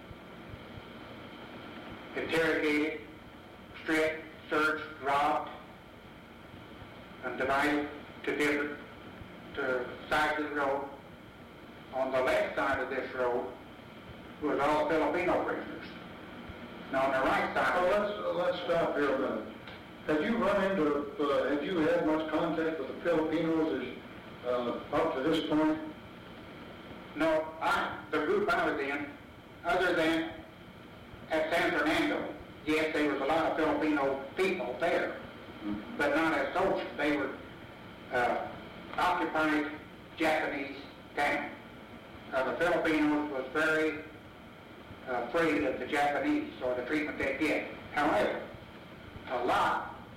Speaker 2: interrogated, stripped, searched, robbed, and divided to different sides of the road. On the left side of this road was all Filipino prisoners. Now on the right side...
Speaker 1: Well, let's stop here a minute. Have you had much contact with the Filipinos up to this point?
Speaker 2: No, the group I was in, other than at San Fernando, yes, there was a lot of Filipino people there, but not as soldiers. They were occupied Japanese town. The Filipinos was very afraid of the Japanese or the treatment they get. However, a lot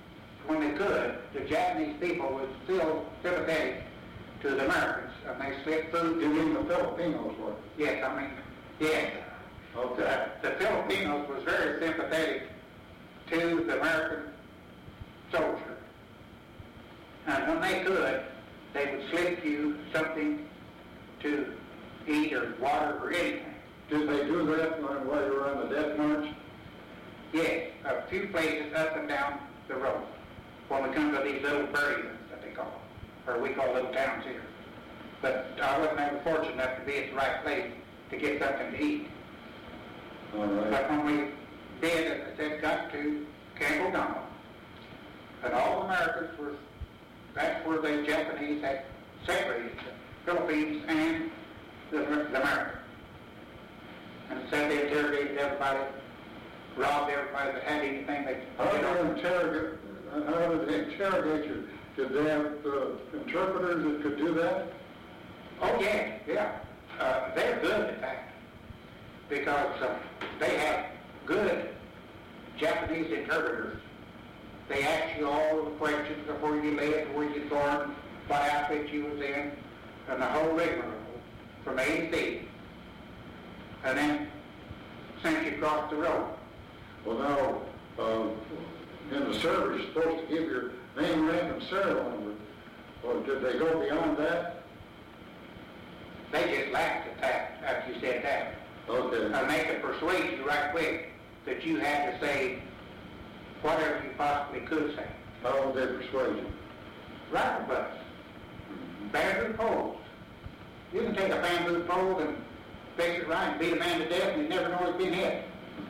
Speaker 2: when they could, the Japanese people were still sympathetic to the Americans, and they slipped food to
Speaker 1: You mean the Filipinos were?
Speaker 2: Yes, I mean, yes.
Speaker 1: Okay.
Speaker 2: The Filipinos was very sympathetic to the American soldier. And when they could, they would slip you something to eat or water or anything.
Speaker 1: Did they do that while you were on the death march?
Speaker 2: Yes, a few places up and down the road. When we come to these little buryings that they call, or we call little towns here. But I wasn't ever fortunate enough to be at the right place to get something to eat.
Speaker 1: All right.
Speaker 2: But when we did, as I said, got to Camp O'Donnell, and all the Americans were, that's where the Japanese had separated the Philippines and the Americans. And said they interrogated everybody, robbed everybody that had anything they
Speaker 1: How did they interrogate you? Did they have interpreters that could do that?
Speaker 2: Oh, yeah, yeah. They're good at that because they have good Japanese interpreters. They ask you all the questions of where you lived, where you born, what outfit you was in, and the whole rigmarole from A to Z. And then sent you across the road.
Speaker 1: Well, now, in the service, you're supposed to give your name, rank, and serial number. Or did they go beyond that?
Speaker 2: They just laughed at that after you said that.
Speaker 1: Okay.
Speaker 2: And they could persuade you right quick that you had to say whatever you possibly could say.
Speaker 1: How would they persuade you?
Speaker 2: Rifle butts, bamboo poles. You can take a bamboo pole and fix it right and beat a man to death and you never know it's been hit.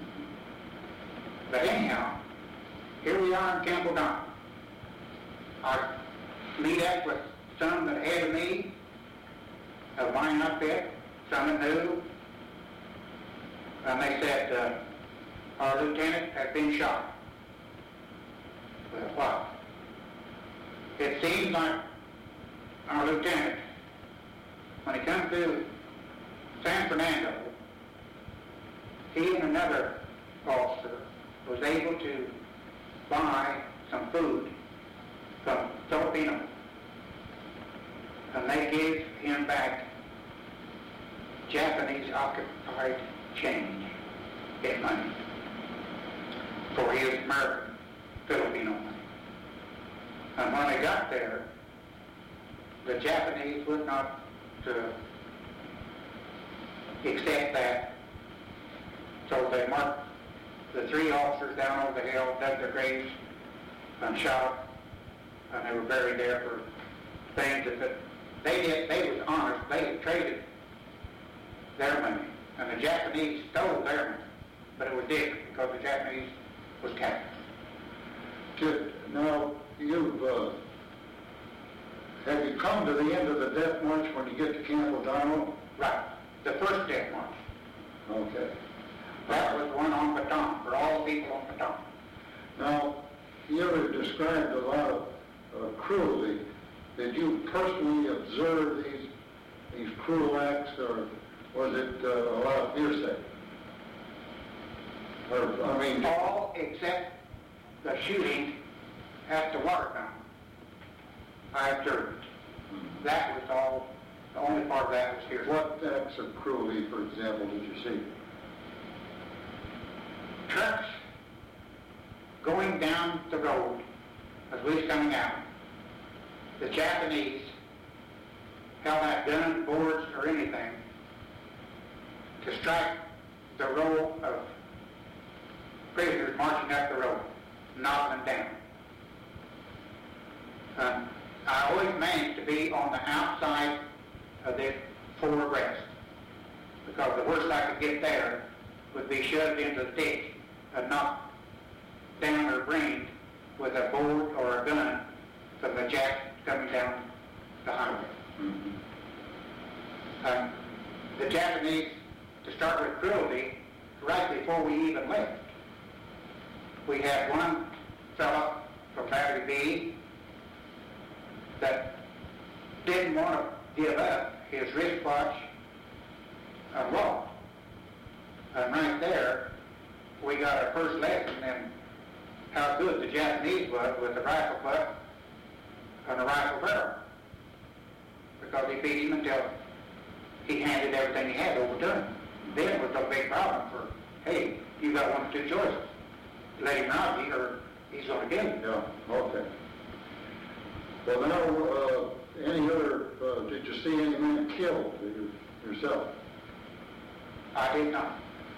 Speaker 2: But anyhow, here we are in Camp O'Donnell. I meet up with some that ahead of me, of mine outfit, some that knew, and they said, our lieutenant has been shot. Well, what? It seems like our lieutenant, when he comes to San Fernando, he and another officer was able to buy some food from Filipinos, and they gave him back Japanese occupied change in money for his American Filipino money. And when they got there, the Japanese would not accept that, so they marked the three officers down over the hill, dug their graves, and shot them, and they were buried there for things that they was honest. They had traded their money, and the Japanese stole their money, but it was different because the Japanese was captured.
Speaker 1: Now, have you come to the end of the death march when you get to Camp O'Donnell?
Speaker 2: Right, the first death march.
Speaker 1: Okay.
Speaker 2: That was the one on Bataan, for all people on Bataan.
Speaker 1: Now, you have described a lot of cruelty. Did you personally observe these cruel acts, or was it a lot of hearsay?
Speaker 2: All except the shooting at the water fountain. I observed. That was all, the only part of that was hearsay.
Speaker 1: What acts of cruelty, for example, did you see?
Speaker 2: Trucks going down the road as we was coming out. The Japanese held out guns, boards, or anything to strike the row of prisoners marching up the road, knocking them down. I always managed to be on the outside of the four abreast, because the worst I could get there would be shoved into the ditch and knocked down or brained with a board or a gun from the Jap coming down the highway. The Japanese, to start with cruelty, right before we even left, we had one fellow from Battery B that didn't want to give up his wristwatch and walk. And right there, we got our first lesson in how good the Japanese was with the rifle butt and the rifle barrel. Because he beat him until he handed everything he had over to him. Then it was a big problem for, hey, you got one of two choices. Let him rob you or he's going to kill you.
Speaker 1: Yeah, okay. Well, now, any other, did you see any men killed yourself?
Speaker 2: I did not.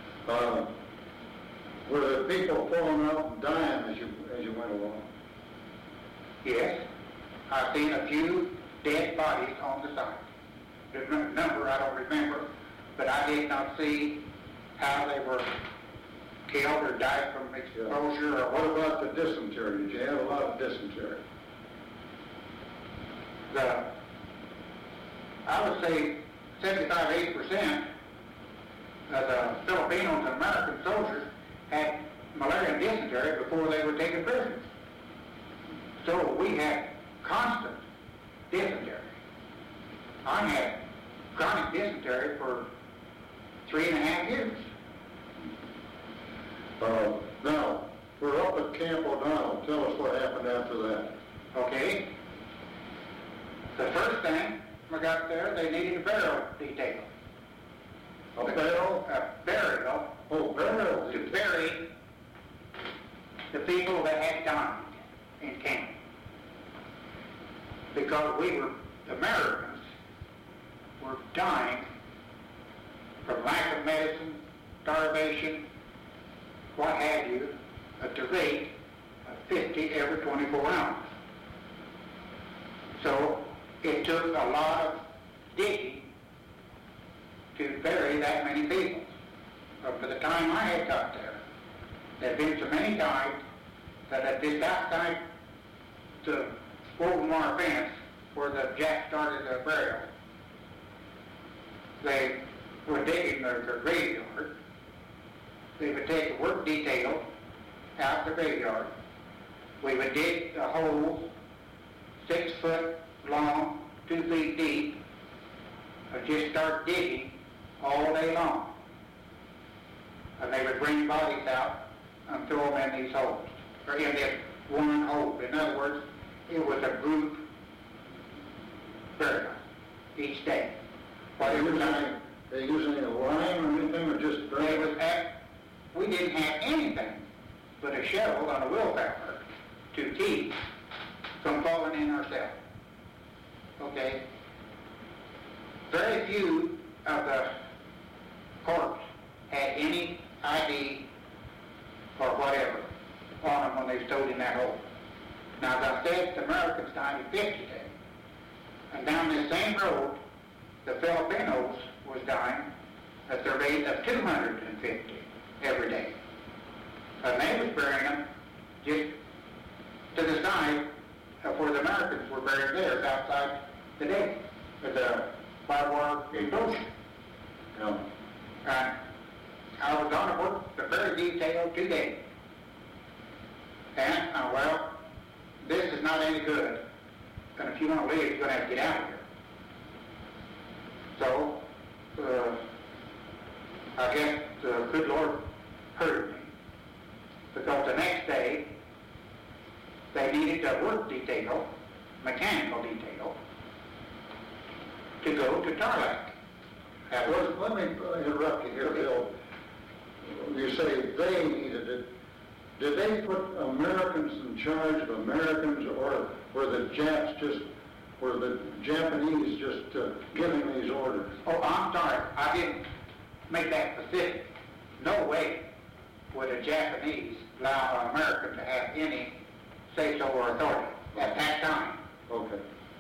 Speaker 1: Were the people falling out and dying as you went along?
Speaker 2: Yes. I've seen a few dead bodies on the site. The number I don't remember, but I did not see how they were killed or died from exposure or
Speaker 1: what about the dysentery? Did you have a lot of dysentery?
Speaker 2: I would say 75-80% of the Filipinos and American soldiers had malaria and dysentery before they were taken prisoners. So we had constant dysentery. I had chronic dysentery for 3.5 years.
Speaker 1: Now, we're up at Camp O'Donnell. Tell us what happened after that.
Speaker 2: Okay. The first thing we got there, they needed a burial detail.
Speaker 1: A burial?
Speaker 2: A burial.
Speaker 1: Oh, burial.
Speaker 2: To bury the people that had died in camp. Because Americans were dying from lack of medicine, starvation, what have you, at the rate of 50 every 24 hours. So it took a lot of digging to bury that many people. But by the time I had got there, there had been so many died that at this outside the open wire fence where the Japs started the burial, they were digging their graveyard. They would take the work detail out the graveyard. We would dig a hole 6 foot long, 2 feet deep, and just start digging all day long. And they would bring bodies out and throw them in these holes, or in this one hole. In other words, it was a group burial each day.
Speaker 1: They using a lime or anything, or just
Speaker 2: we didn't have anything but a shovel and a wheelbarrow to keep from falling in ourselves. Okay? Very few of the corpse had any ID or whatever on them when they stowed in that hole. Now, as I said, the Americans died in 50 days. And down this same road, the Filipinos was dying at the rate of 250 every day. And they was burying them just to the side of where the Americans were buried theirs, outside the day, the barbed wire enclosure. I was on the work, the very detailed 2 days. And, well, this is not any good. And if you want to leave, you're going to have to get out of here. So, I guess the good Lord heard me. Because the next day, they needed a work detail, mechanical detail, to go to Tarlac.
Speaker 1: Let me interrupt you here, Bill. You say they needed it. Did they put Americans in charge of Americans, or were the Japanese just giving these orders?
Speaker 2: Oh, I'm sorry. I didn't make that specific. No way would a Japanese allow an American to have any say-so or authority at that time.
Speaker 1: Okay.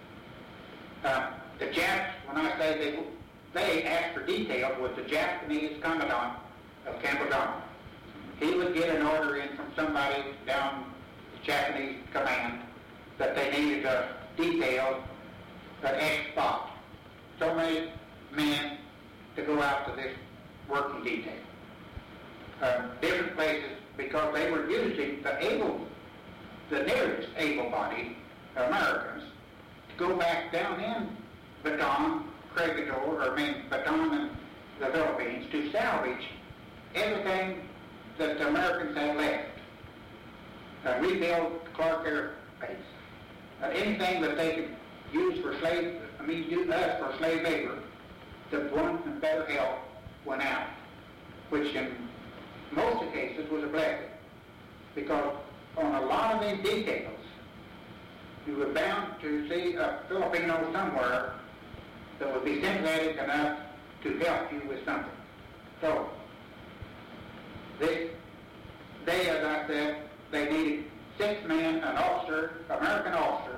Speaker 2: The Japs, when I say they asked for detail, was the Japanese commandant of Camp O'Donnell. He would get an order in from somebody down the Japanese command that they needed a detail at X spot. So many men to go out to this working detail. Different places, because they were using the nearest able-bodied Americans to go back down in Bataan, Bataan and the Philippines to salvage everything that the Americans had left. rebuild Clark Air Base. Anything that they could use for use us for slave labor, the one and better help went out, which in most of the cases was a blessing, because on a lot of these details, you were bound to see a Filipino somewhere that would be sympathetic enough to help you with something. So, they, as I said, they needed 6 men, an officer, American officer,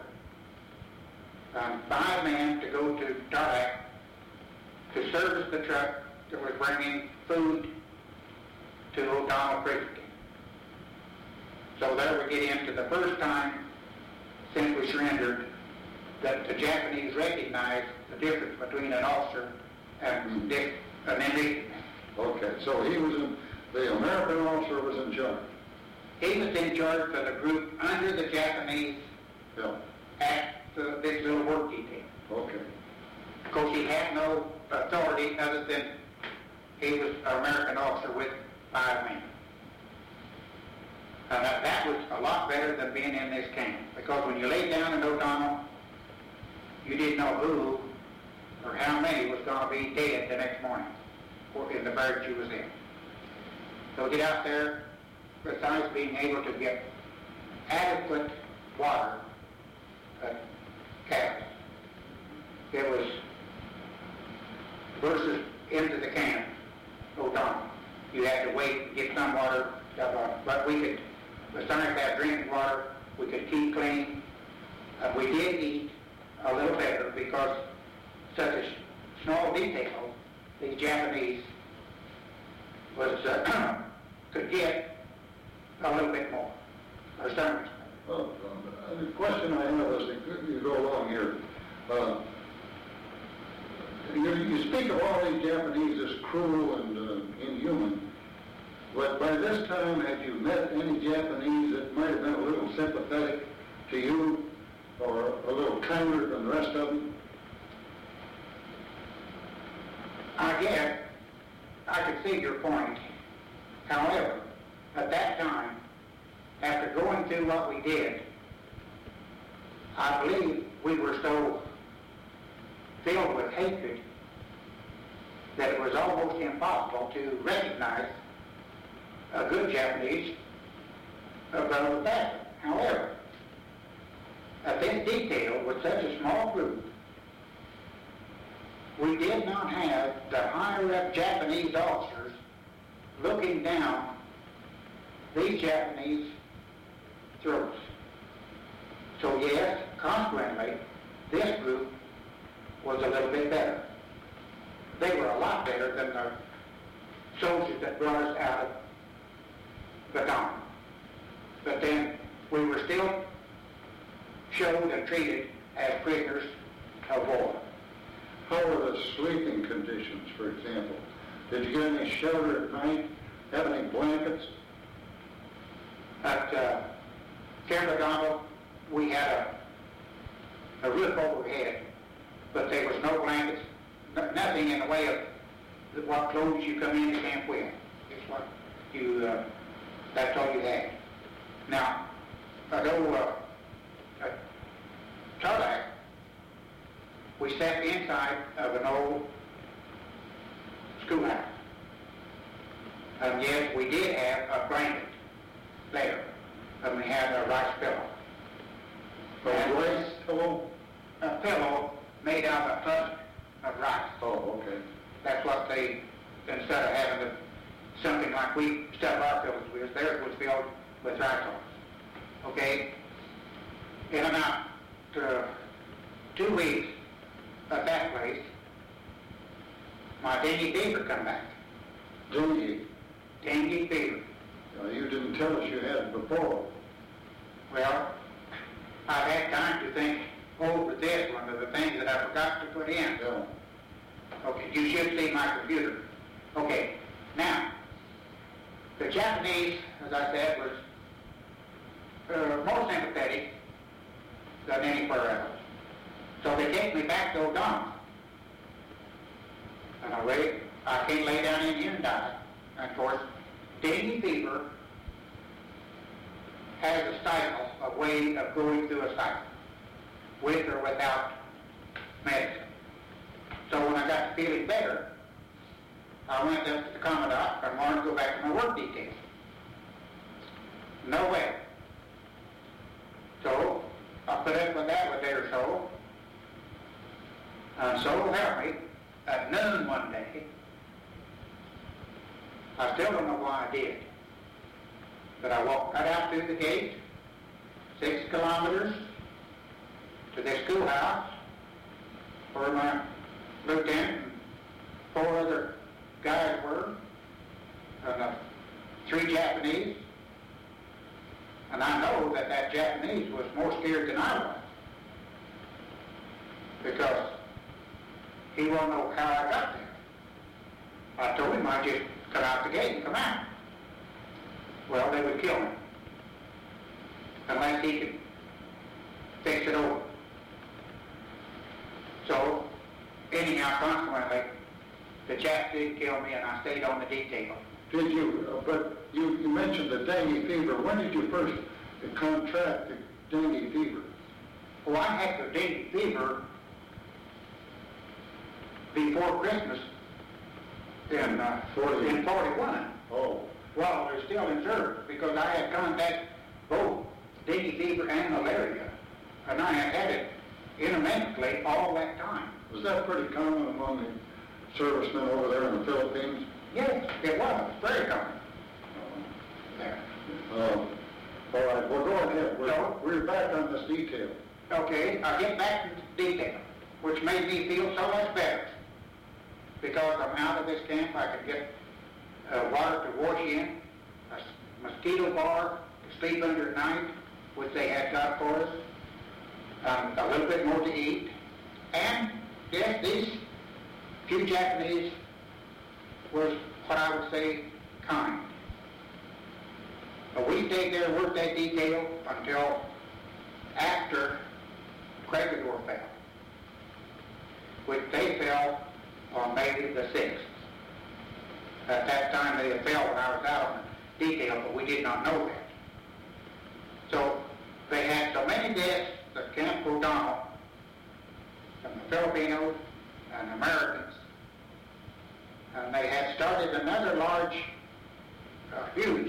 Speaker 2: 5 men to go to Tarlac to service the truck that was bringing food to O'Donnell Prison. So there we get into the first time since we surrendered that the Japanese recognized the difference between an officer and an enlisted man.
Speaker 1: Okay, so the American officer was in charge.
Speaker 2: He was in charge of the group under the Japanese at this little work detail.
Speaker 1: Okay.
Speaker 2: Of course, he had no authority other than he was an American officer with 5 men. That was a lot better than being in this camp, because when you laid down in O'Donnell, you didn't know who or how many was going to be dead the next morning in the barracks you was in. So get out there, besides being able to get adequate water at cabins. It was versus into the camp, O'Donnell. You had to wait and get some water, but we could, besides that drinking water, we could keep clean. We did eat a little better because such a small detail, these Japanese was could get a little bit more, or some.
Speaker 1: Well, the question I have is, you go along here. You speak of all these Japanese as cruel and inhuman, but by this time, had you met any Japanese that might have been a little sympathetic to you, or a little kinder than the rest of them?
Speaker 2: I guess I could see your point. However, at that time, after going through what we did, I believe we were so filled with hatred that it was almost impossible to recognize a good Japanese from a bad one. However, at this detail, with such a small group, we did not have the higher-up Japanese officers looking down these Japanese throats. So yes, consequently, this group was a little bit better. They were a lot better than the soldiers that brought us out of Bataan. But then we were still showed and treated as prisoners of war.
Speaker 1: How were the sleeping conditions, for example? Did you get any shelter at night? Have any blankets?
Speaker 2: At Camp O'Donnell, we had a roof overhead, but there was no blankets, nothing in the way of what clothes you come into camp with. It's what you, that's all you had. Now, although at Tarlac, we sat inside of an old schoolhouse. And yes, we did have a blanket there, and we had a rice pillow.
Speaker 1: A rice pillow?
Speaker 2: A pillow made out of a husk of rice.
Speaker 1: Oh, okay.
Speaker 2: That's what they, instead of having something like we stuff our pillows with, theirs was filled with rice hulls. Okay? In about 2 weeks at that place, my dengue fever come back.
Speaker 1: Dengue?
Speaker 2: Dengue fever.
Speaker 1: You didn't tell us you had it before.
Speaker 2: Well, I've had time to think over this one of the things that I forgot to put in.
Speaker 1: Yeah.
Speaker 2: Okay, you should see my computer. Okay, now, the Japanese, as I said, was more sympathetic than anywhere else. So they take me back to O'Donnell. And I can't lay down in here and die. And of course, dengue fever has a cycle, a way of going through a cycle, with or without medicine. So when I got to feeling better, I went up to the Commandant and wanted to go back to my work detail. No way. So I put up with that a day or so. And so help me, at noon one day, I still don't know why I did, but I walked right out through the gate, 6 kilometers, to the schoolhouse, where my lieutenant and 4 other guys were, and 3 Japanese. And I know that that Japanese was more scared than I was, because he won't know how I got there. I told him I'd just come out the gate and come out. Well, they would kill me unless he could fix it over. So, anyhow, consequently, the Japs did kill me, and I stayed on the detail.
Speaker 1: Did you, but you mentioned the dengue fever. When did you first contract the dengue fever?
Speaker 2: Well, I had the dengue fever before Christmas in 41.
Speaker 1: Oh.
Speaker 2: Well, I was still in service because I had contacted both dengue fever and malaria, and I had had it intermittently all that time.
Speaker 1: Was that pretty common among the servicemen over there in the Philippines?
Speaker 2: Yes, it was. Very common. There.
Speaker 1: All right, well, go ahead. We're back on this detail.
Speaker 2: Okay, I'll get back to detail, which made me feel so much better. Because I'm out of this camp, I could get water to wash in, a mosquito bar to sleep under at night, which they had got for us, a little bit more to eat, and yes, these few Japanese was what I would say kind. But we stayed there, worked that detail until after Craigerdore fell, which they fell on May the 6th. At that time they fell when I was out on the detail, but we did not know that. So they had so many deaths at Camp O'Donnell from the Filipinos and Americans, and they had started another large, huge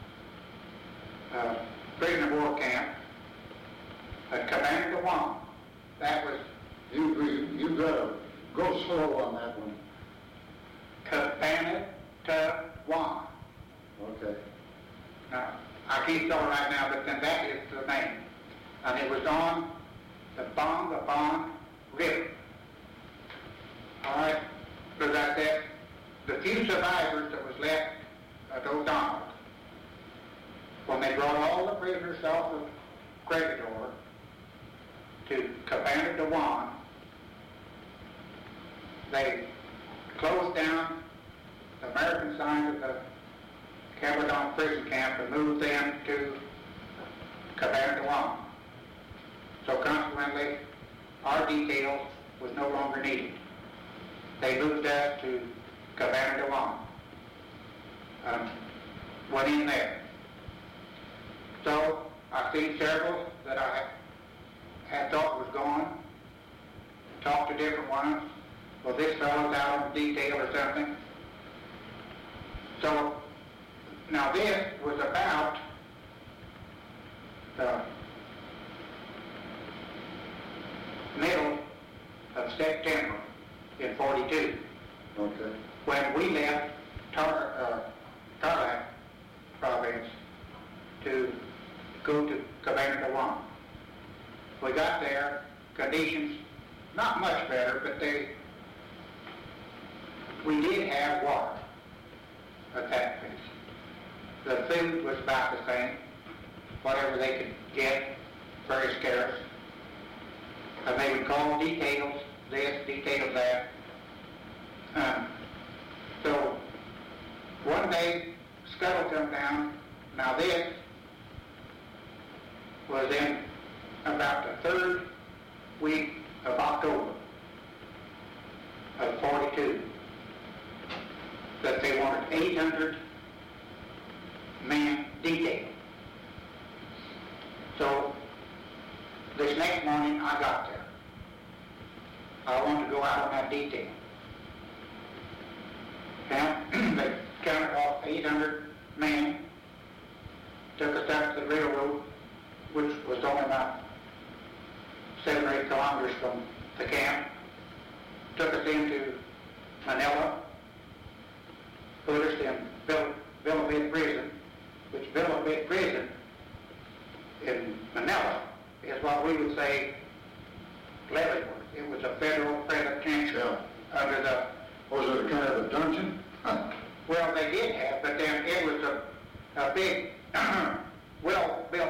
Speaker 2: prisoner of war camp at Cabana de Juan. That was...
Speaker 1: You got to go slow on that one.
Speaker 2: Cabana de Juan.
Speaker 1: Okay.
Speaker 2: Now, I keep going right now, but then that is the name. And it was on the Bong River. All right, because I said, the few survivors that was left at O'Donnell, when they brought all the prisoners off of Craigerdore to Cabana de Juan, they closed down the American side of the Cabardon prison camp and moved them to Cabana de Juan. So consequently, our detail was no longer needed. They moved us to Cabana de Juan. Went in there. So I've seen several that I had thought was gone, talked to different ones. Well, this fellow's out on detail or something. So now this was about the middle of September in 42.
Speaker 1: Okay.
Speaker 2: When we left Tarlac province to go to Cabana de Juan. We got there, conditions not much better, but we did have water at that place. The food was about the same, whatever they could get, very scarce. And they would call details this, details that. So one day, scuttle come down. Now this was in about the 3rd week of October of 42, that they wanted 800 men detailed. I got there. I wanted to go out on that detail. And they counted off 800 men, took us up to the railroad, which was only about 7 or 8 kilometers from the camp, took us into Manila, put us in Villa Bit Prison, which Villa Bit Prison in Manila is what we would say Leavenworth. It was a federal penitentiary under the...
Speaker 1: Was it kind of a dungeon?
Speaker 2: Well, they did have, but then it was a big, well-built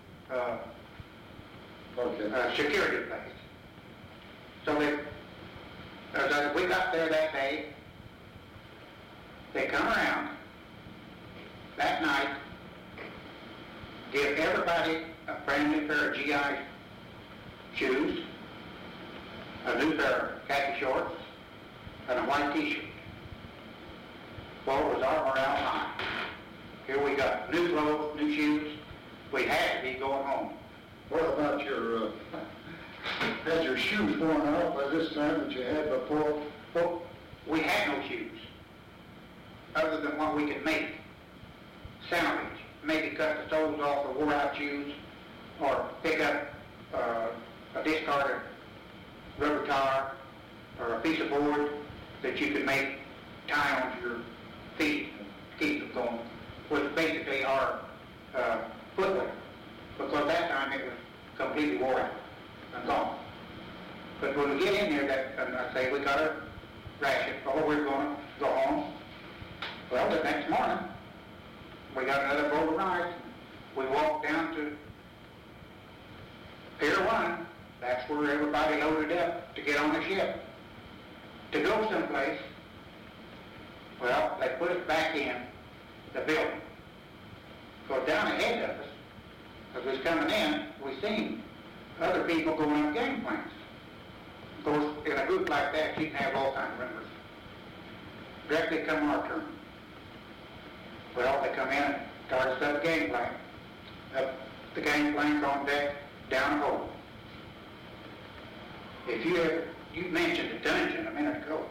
Speaker 2: security place. So as we got there that day, they come around that night, give everybody a brand new pair of GI shoes, a new pair of khaki shorts, and a white t-shirt. Well, was our morale high. Here we got new clothes, new shoes. We had to be going home.
Speaker 1: What about your, had your shoes worn out by this time that you had before?
Speaker 2: Well, we had no shoes, other than what we could make. Salvage. Maybe cut the soles off the wore-out shoes, or pick up a discarded rubber tire, or a piece of board that you could make tie onto your feet and keep them going, was basically our footwear, because that time it was completely wore out and gone. But when we get in there, and I say we got a ration, we're going to go home. Well, the next morning, we got another boat of rice. We walked down to Pier 1. That's where everybody loaded up to get on the ship. To go someplace, well, they put us back in the building. Because down ahead of us, as we was coming in, we seen other people going up gangplanks. Of course, in a group like that, you can have all kinds of rumors. Directly come our turn. Well, they come in and start us up the gangplank. Up the gangplank on deck, down the hole. If you mentioned the dungeon a minute ago,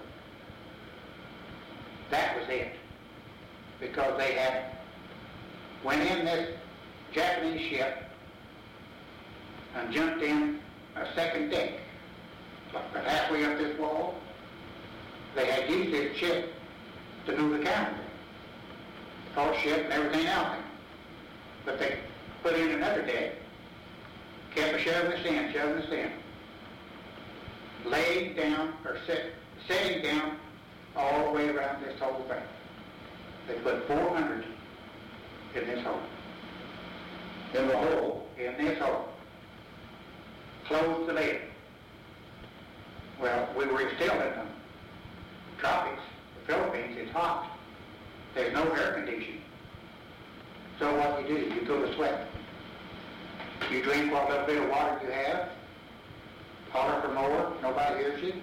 Speaker 2: that was it. Because they had went in this Japanese ship and jumped in a second deck. But halfway up this wall, they had used this ship to move the cavalry. Horse ship and everything else. But they put in another deck, kept shoving us in, laying down, or setting down all the way around this whole thing. They put 400 in this hole.
Speaker 1: In the hole?
Speaker 2: In this hole. Closed the lid. Well, we were still in the tropics. The Philippines, it's hot. There's no air conditioning. So what you do, you go to sweat. You drink what little bit of water you have, holler for more, nobody hears you.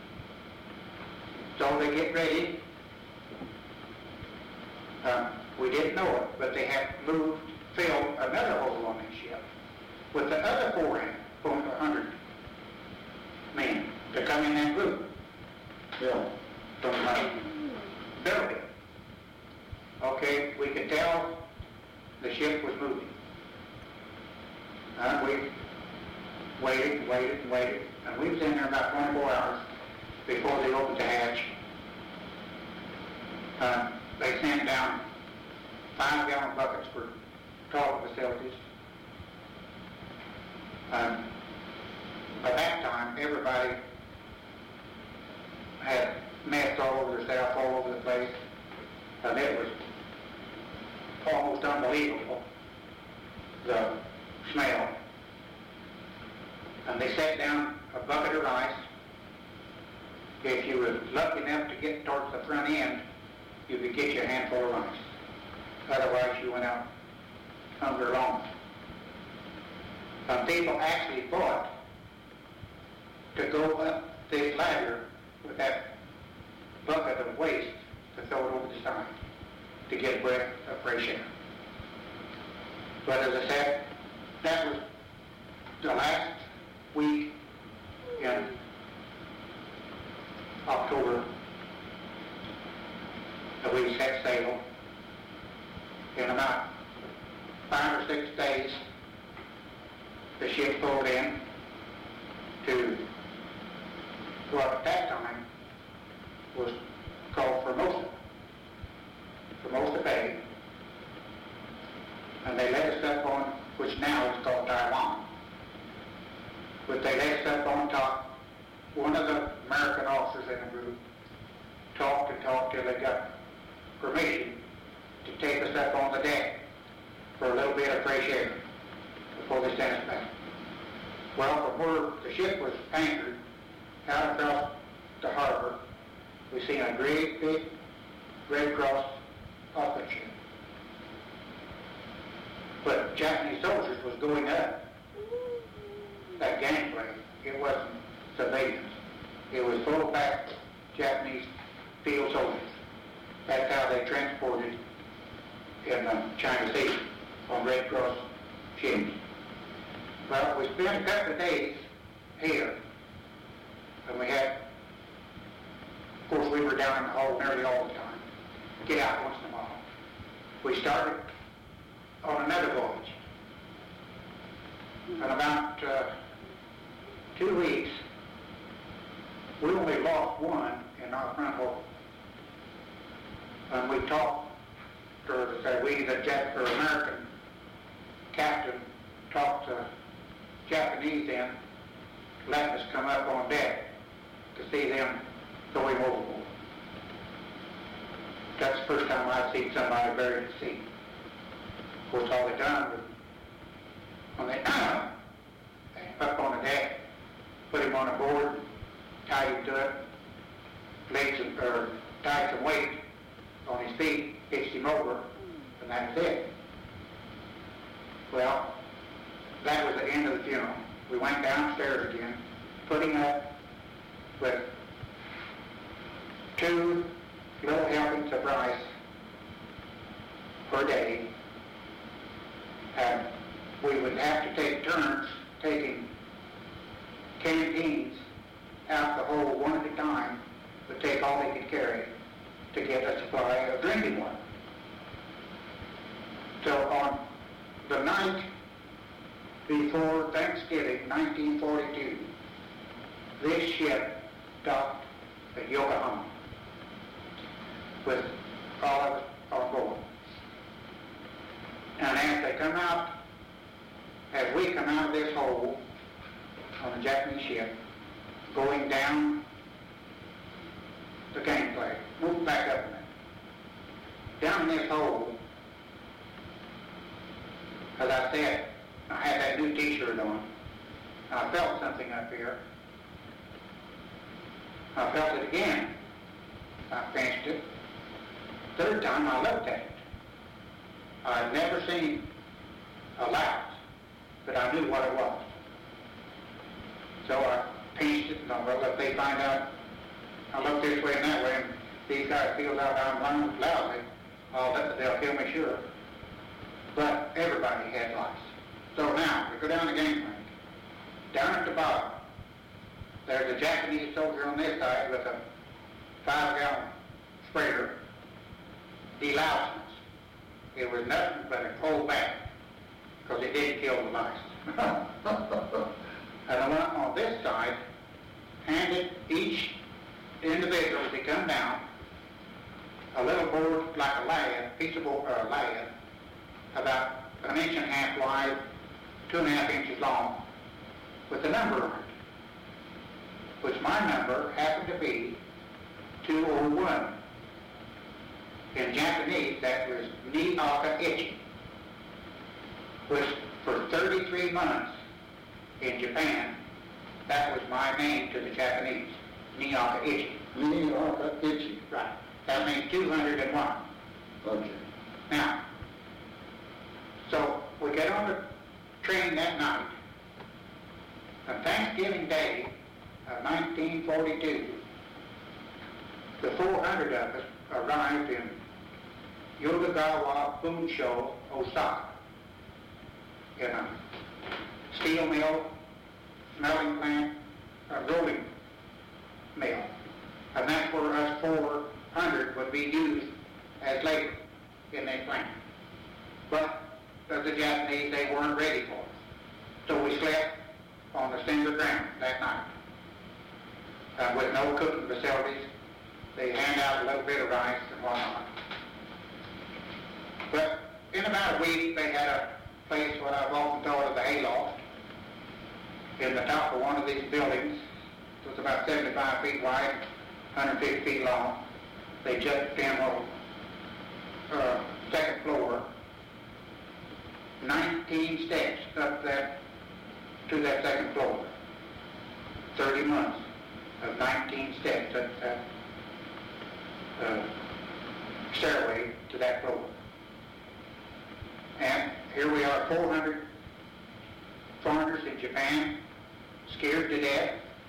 Speaker 2: So they get ready. We didn't know it, but they had filled another hole on this ship with the other 400 men to come in that group.
Speaker 1: Yeah.
Speaker 2: From Belgium. Okay, we could tell the ship was moving. We waited, and we was in there about 24 hours before they opened the hatch. They sent down 5-gallon buckets for toilet facilities. By that time, everybody had mess all over themselves, all over the place, and it was almost unbelievable, the smell. And they set down a bucket of rice. If you were lucky enough to get towards the front end, you could get you a handful of rice. Otherwise, you went out hungry alone. Some people actually fought to go up this ladder with that bucket of waste to throw it over the side to get a breath of fresh air. But as I said, that was the last week So we set sail. In about 5 or 6 days, the ship pulled in to what at that time was called Formosa Bay. And they led us up on, which now is called Taiwan. But they led us up on top. One of the American officers in the group talked and talked till they got permission to take us up on the deck for a little bit of fresh air before they sent us back. Well, from where the ship was anchored out across the harbor, we seen a great big Red Cross offset ship. But Japanese soldiers was going up that gangplank. It wasn't civilians. It was full-back Japanese field soldiers. That's how they transported in the China Sea on Red Cross ships. Well, we spent a couple of days here, and we had, of course, we were down in the hall nearly all the time. Get out once in a while. We started on another voyage. In about 2 weeks, we only lost one in our front hold. And we talked, the American captain talked the Japanese in, letting us come up on deck to see them going overboard. That's the first time I've seen somebody buried at sea. Of course, all they done was, when they up on the deck, put him on a board, tied him to it, tied some weight on his feet, pitched him over, and that's it. Well, that was the end of the funeral. We went downstairs again, putting up with 2 little helpings of rice per day, and we would have to take turns taking canteens out the hole one at a time, but take all they could carry to get a supply of drinking water. So on the night before Thanksgiving, 1942, this ship docked at Yokohama with all of us on board. And as we come out of this hole on the Japanese ship, going down the gangplank, move back up a minute. Down in this hole, as I said, I had that new t-shirt on. I felt something up here. I felt it again. I pinched it. Third time I looked at it. I had never seen a light, but I knew what it was. So I pinched it, and I thought, if they find out, I look this way and that way, and these guys feel out I'm lying loudly, they'll kill me sure. But everybody had lights. So now, we go down the gangplank. Down at the bottom, there's a Japanese soldier on this side with a 5-gallon sprayer, delousing us. It was nothing but a cold bath, because it didn't kill the mice. And the one on this side handed each individual as they come down a little board like a lath, piece of board, lath, about 1.5 inches wide, 2.5 inches long, with a number on it, which my number happened to be 201. In Japanese, that was Niaka Ichi, which for 33 months in Japan, that was my name to the Japanese, Niaka Ichi.
Speaker 1: Niaka Ichi.
Speaker 2: Right. That means 201.
Speaker 1: Okay.
Speaker 2: Now, so we get on the train that night. On Thanksgiving Day of 1942, the 400 of us arrived in Yodogawa Bunsho, Osaka, in a steel mill, smelting plant, a rolling mill. And that's where us 400 would be used as labor in that plant. But the Japanese, they weren't ready for it. So we slept on the cinder ground that night. With no cooking facilities. They hand out a little bit of rice and whatnot. But in about a week, they had a place what I've often called as a hayloft in the top of one of these buildings. It was about 75 feet wide, 150 feet long. They jumped in on second floor, 19 steps up to that second floor. 30 months of 19 steps up that stairway to that floor. And here we are, 400 foreigners in Japan, scared to death.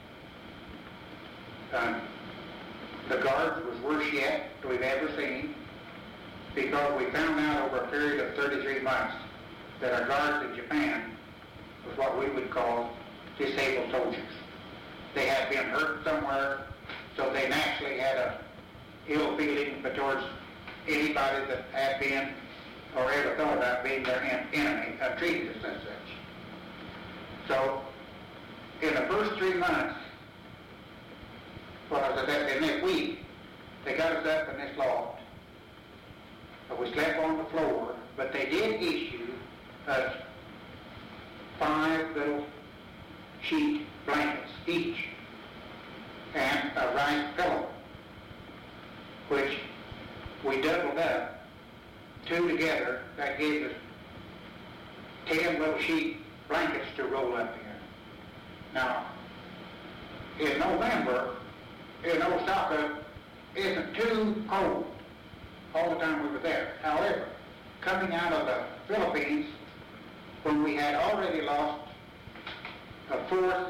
Speaker 2: The guards was worse yet than we've ever seen, because we found out over a period of 33 months that our guards in Japan was what we would call disabled soldiers. They had been hurt somewhere, so they naturally had a ill feeling towards anybody that had been or ever thought about being their enemy, treated us as such. So, in the first 3 months, well, as I said, in this week, they got us up in this loft. We slept on the floor, but they did issue us 5 little sheet blankets each and a rice pillow, which we doubled up, 2 together. That gave us 10 little sheet blankets to roll up in. Now, in November, in Osaka, isn't too cold all the time we were there. However, coming out of the Philippines, when we had already lost a fourth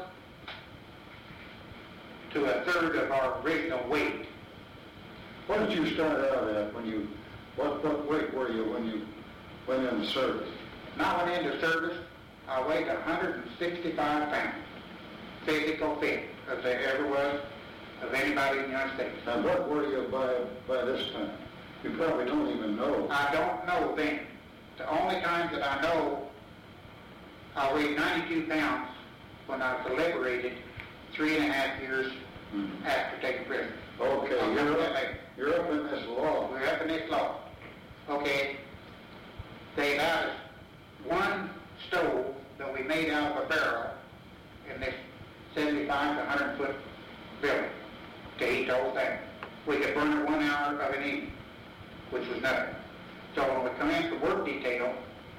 Speaker 2: to a third of our original weight.
Speaker 1: What did you start out at when you, what weight were you when you went into service?
Speaker 2: When I went into service, I weighed 165 pounds, physical fit, as there ever was of anybody in the United States.
Speaker 1: And what were you by this time? You probably don't even know.
Speaker 2: I don't know then. The only time that I know, I weighed 92 pounds when I was liberated 3.5 years after taking prison.
Speaker 1: Okay, you're up in this loft.
Speaker 2: We're up in this loft. Okay. They allowed us one stove that we made out of a barrel in this 75 to 100 foot building to heat the whole thing. We could burn it 1 hour of an evening, which was nothing. So when we come in for work detail,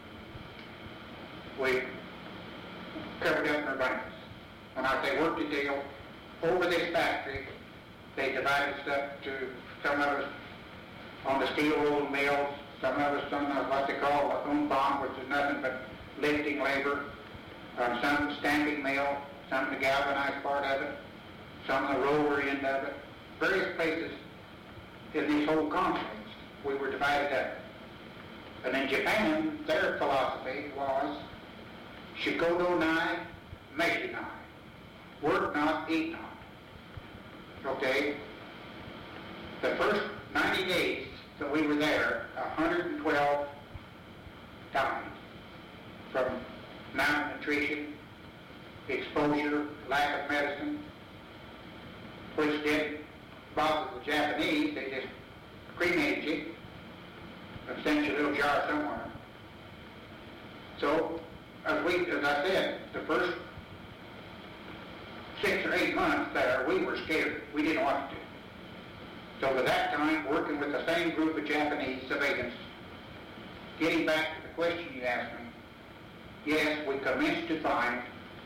Speaker 2: we covered up in our blankets. When I say work detail, over this factory, they divided us up to some of us on the steel rolling mills, some of us on what they call a umban, which is nothing but lifting labor, some stamping mill, some the galvanized part of it, some of the roller end of it. Various places in this whole complex, we were divided up. And in Japan, their philosophy was, shikodo nai, meshi nai. Work not, eat not. Okay? The first 90 days that we were there, 112 died from malnutrition, exposure, lack of medicine, which didn't bother the Japanese. They just cremated you and sent you a little jar somewhere. So, as I said, the first 6 or 8 months there, we were scared. We didn't want to. So at that time, working with the same group of Japanese civilians, getting back to the question you asked me, yes, we commenced to find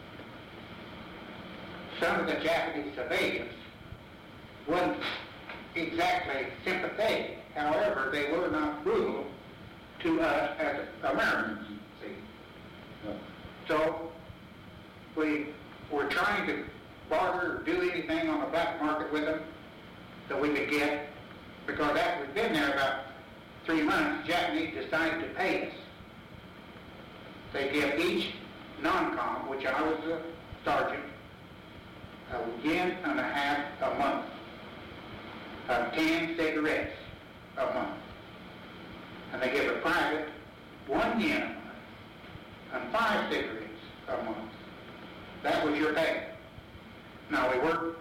Speaker 2: some of the Japanese civilians weren't exactly sympathetic. However, they were not brutal to us as Americans, see. So we were trying to barter or do anything on the black market with them that we could get, because after we'd been there about 3 months, the Japanese decided to pay us. They give each non-com, which I was a sergeant, $1.50 a month, 10 cigarettes a month. and they give a private 1 yen a month and 5 cigarettes a month. That was your pay. Now we worked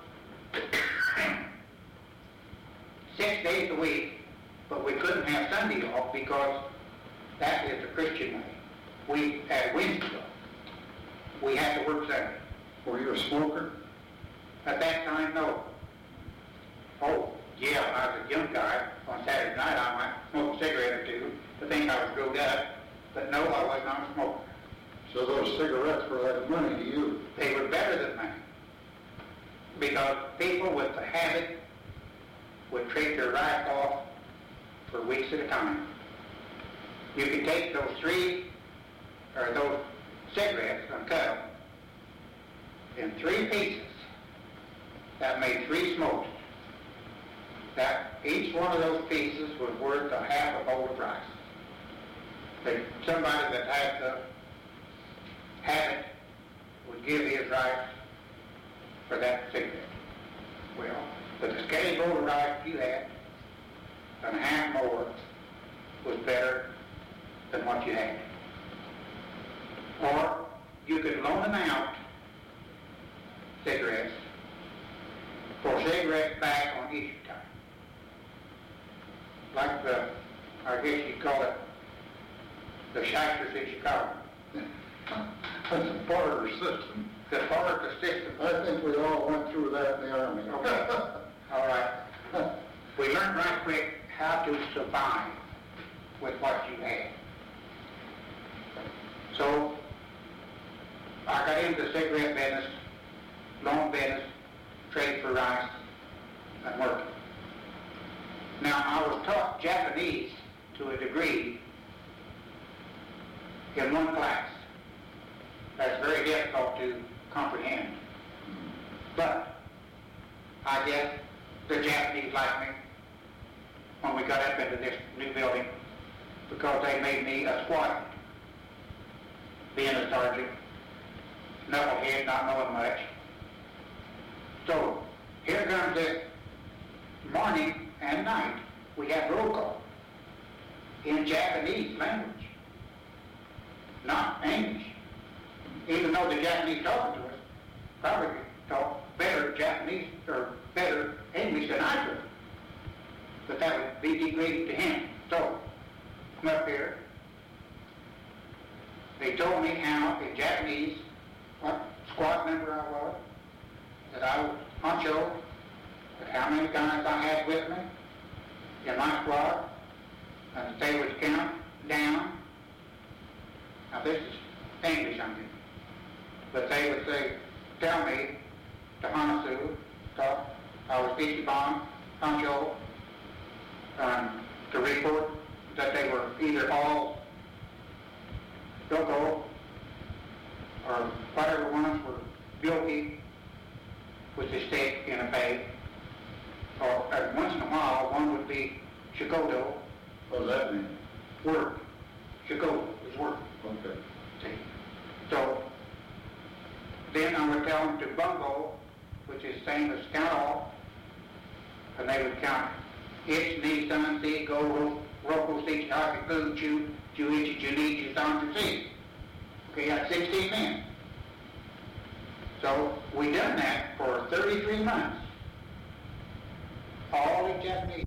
Speaker 2: 6 days a week, but we couldn't have Sunday off because that is the Christian way. We had Wednesday off. We had to work Sunday.
Speaker 1: Were you a smoker?
Speaker 2: At that time, no. Oh, yeah, when I was a young guy, on Saturday night I might smoke a cigarette or two to think I was grown up, but no, I was not a smoker.
Speaker 1: So those cigarettes were like money to you?
Speaker 2: They were better than money. Because people with the habit would trade their life off for weeks at a time. You could take those those cigarettes and cut them in 3 pieces. That made 3 smokes. That each one of those pieces was worth a half a bowl of rice. Somebody that had the habit would give his rice for that cigarette. Well, but the skinny bowl of rice you had and a half more was better than what you had. Or you could loan them out cigarettes for cigarettes back on Easter time. Like I guess you'd call it the shysters in Chicago.
Speaker 1: That's a barter system.
Speaker 2: The barter system.
Speaker 1: I think we all went through that in the Army.
Speaker 2: Okay. All right. We learned right quick how to survive with what you had. So I got into the cigarette business, loan business, trade for rice, and working. Now I was taught Japanese to a degree in one class. That's very difficult to comprehend. But I guess the Japanese liked me when we got up into this new building because they made me a squadron. Being a sergeant, knucklehead, not knowing much. So here comes this morning and night. We have roll call in Japanese language, not English. Even though the Japanese talking to us probably talk better Japanese or better English than I could. But that would be degrading to him. So, come up here. They told me how, in Japanese, what squad member I was, that I was honcho, that how many guys I had with me in my squad, and that they would count down. Now this is English I'm getting. But they would say, tell me to Hanasu, thought I was Ichiban, honcho, to report that they were either all Doko or whatever ones were Byoki, which is steak in a bag, or once in a while one would be Shikodo.
Speaker 1: What does that mean?
Speaker 2: Work. Shikodo is work.
Speaker 1: Okay.
Speaker 2: See? So then I would tell them to Bungo, which is same as count off, and they would count Ich, Ni, San, Si, Go, Roku, Si, Chaki, Gu, Chu, Juichi, Junichi, San, Si. Okay, got 16 men. So we done that for 33 months. All in Japanese.